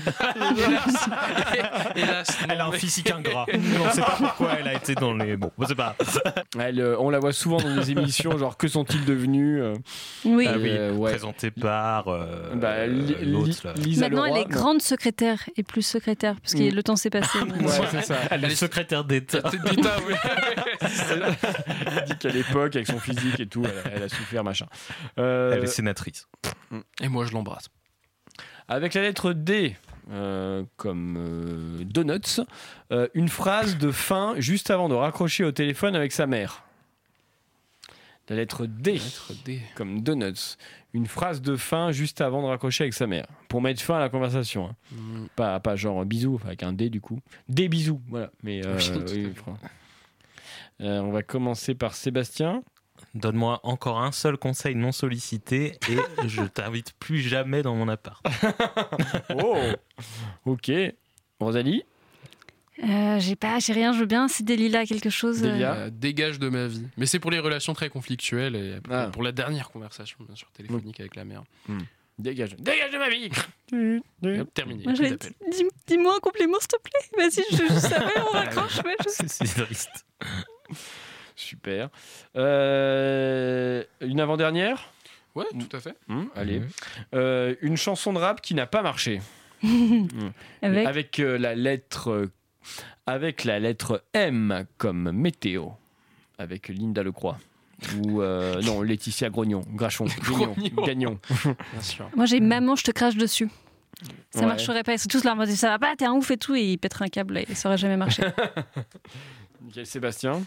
Hélas, elle a un physique ingrat. On sait pas pourquoi elle a été dans les. Bon, on sait pas. On la voit souvent dans des émissions, genre Que sont-ils devenus Oui. Présentée par l'autre. Lisa Maintenant, Leroy, elle est grande secrétaire et plus secrétaire, parce que le temps s'est passé. C'est ça. Elle est secrétaire d'État. Oui. Elle dit qu'à l'époque, avec son physique et tout, elle a souffert, machin. Elle est sénatrice. Et moi, je l'embrasse. Avec la lettre D, comme donuts. Une phrase de fin juste avant de raccrocher au téléphone avec sa mère. La lettre D, comme donuts. Une phrase de fin juste avant de raccrocher avec sa mère. Pour mettre fin à la conversation. Hein. Pas genre bisous, avec un D du coup. Des bisous, voilà. Mais on va commencer par Sébastien. Donne-moi encore un seul conseil non sollicité et je t'invite plus jamais dans mon appart. Oh, ok. Rosalie? J'ai rien, je veux bien. C'est Delilah quelque chose. Dégage de ma vie. Mais c'est pour les relations très conflictuelles et pour la dernière conversation, bien sûr, téléphonique avec la mère. Dégage de ma vie. Terminé. Dis-moi un complément, s'il te plaît. Vas-y, je savais, on raccroche. C'est triste. Super. Une avant-dernière? Ouais, tout à fait. Allez. Une chanson de rap qui n'a pas marché. Avec la lettre M comme météo. Avec Linda Lecroix. Ou non, Laetitia Grognon. Gagnon. Bien sûr. Moi, j'ai Maman, je te crache dessus. Ça marcherait pas. Ils sont tous là en mode ça va pas, t'es un ouf et tout. Et ils pèteraient un câble et ça aurait jamais marché. Sébastien?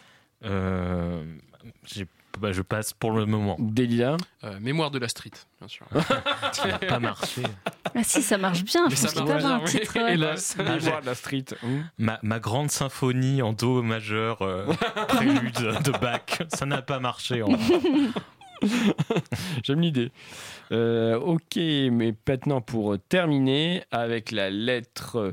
Je passe pour le moment. Delilah? Mémoire de la street, bien sûr. Ça n'a pas marché. Ah si, ça marche bien. Je pense qu'il peut avoir un titre. Hélas, Mémoire de la street. Ma grande symphonie en do majeur, prélude de Bach, ça n'a pas marché. J'aime l'idée. Ok, mais maintenant pour terminer avec la lettre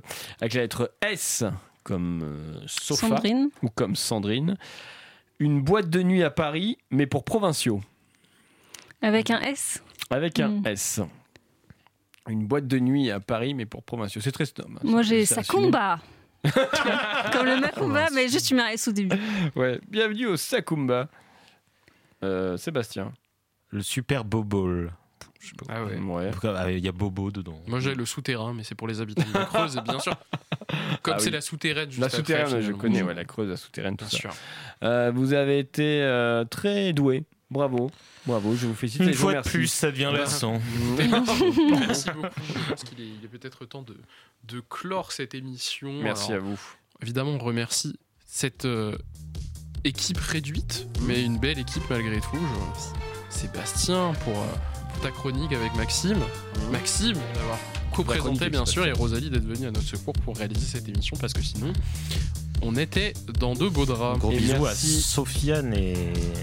S comme Sofa Sandrine. Ou comme Sandrine. Une boîte de nuit à Paris, mais pour provinciaux. Avec un S. Avec un S. Une boîte de nuit à Paris, mais pour provinciaux. C'est très snob. Moi, j'ai Sakumba. Comme le Macumba, mais juste tu mets un S au début. Ouais, bienvenue au Sakumba. Sébastien. Le Super Bobol. Ah ouais. Il y a Bobo dedans. Moi j'ai le souterrain, mais c'est pour les habitants de la Creuse, et bien sûr. Comme c'est la souterraine. La souterraine, je connais, la Creuse, la souterraine, tout bien ça. Sûr. Vous avez été très doué. Bravo, je vous félicite. Une fois de plus, ça devient lassant. Merci beaucoup. Je pense qu'il est peut-être temps de clore cette émission. Merci à vous. Évidemment, on remercie cette équipe réduite, mais une belle équipe malgré tout. Je remercie Sébastien pour ta chronique avec Maxime. Maxime d'avoir co-présenté bien sûr, et Rosalie d'être venue à notre secours pour réaliser cette émission, parce que sinon on était dans de beaux draps. Gros bisous à Sofiane et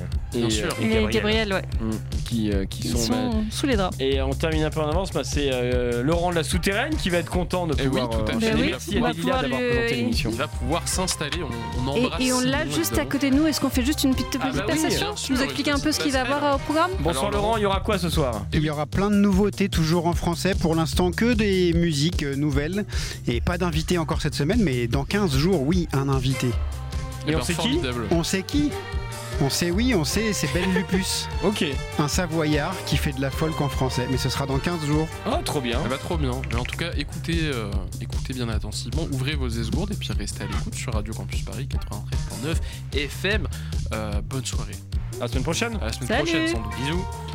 Gabriel, ouais. Qui sont sous les draps. Et on termine un peu en avance, c'est Laurent de la Souterraine qui va être content de pouvoir. Oui, tout à fait. Merci à Delilah d'avoir présenté l'émission. Il va pouvoir s'installer, on embrasse. Et on l'a juste à côté de nous. Est-ce qu'on fait juste une petite passation? Tu nous expliques un peu ce qu'il va y avoir au programme? Bonsoir Laurent, il y aura quoi ce soir? Il y aura plein de nouveautés, toujours en français. Pour l'instant, que des musiques nouvelles. Et pas d'invité encore cette semaine, mais dans 15 jours, oui, un invité. Et on sait qui? On sait qui? On sait, c'est Ben Lupus. Ok. Un Savoyard qui fait de la folk en français, mais ce sera dans 15 jours. Oh, trop bien. Trop bien. Mais en tout cas, écoutez bien attentivement, ouvrez vos esgourdes et puis restez à l'écoute sur Radio Campus Paris 93.9 FM. Bonne soirée. À la semaine prochaine. À la semaine prochaine, sans doute. Bisous.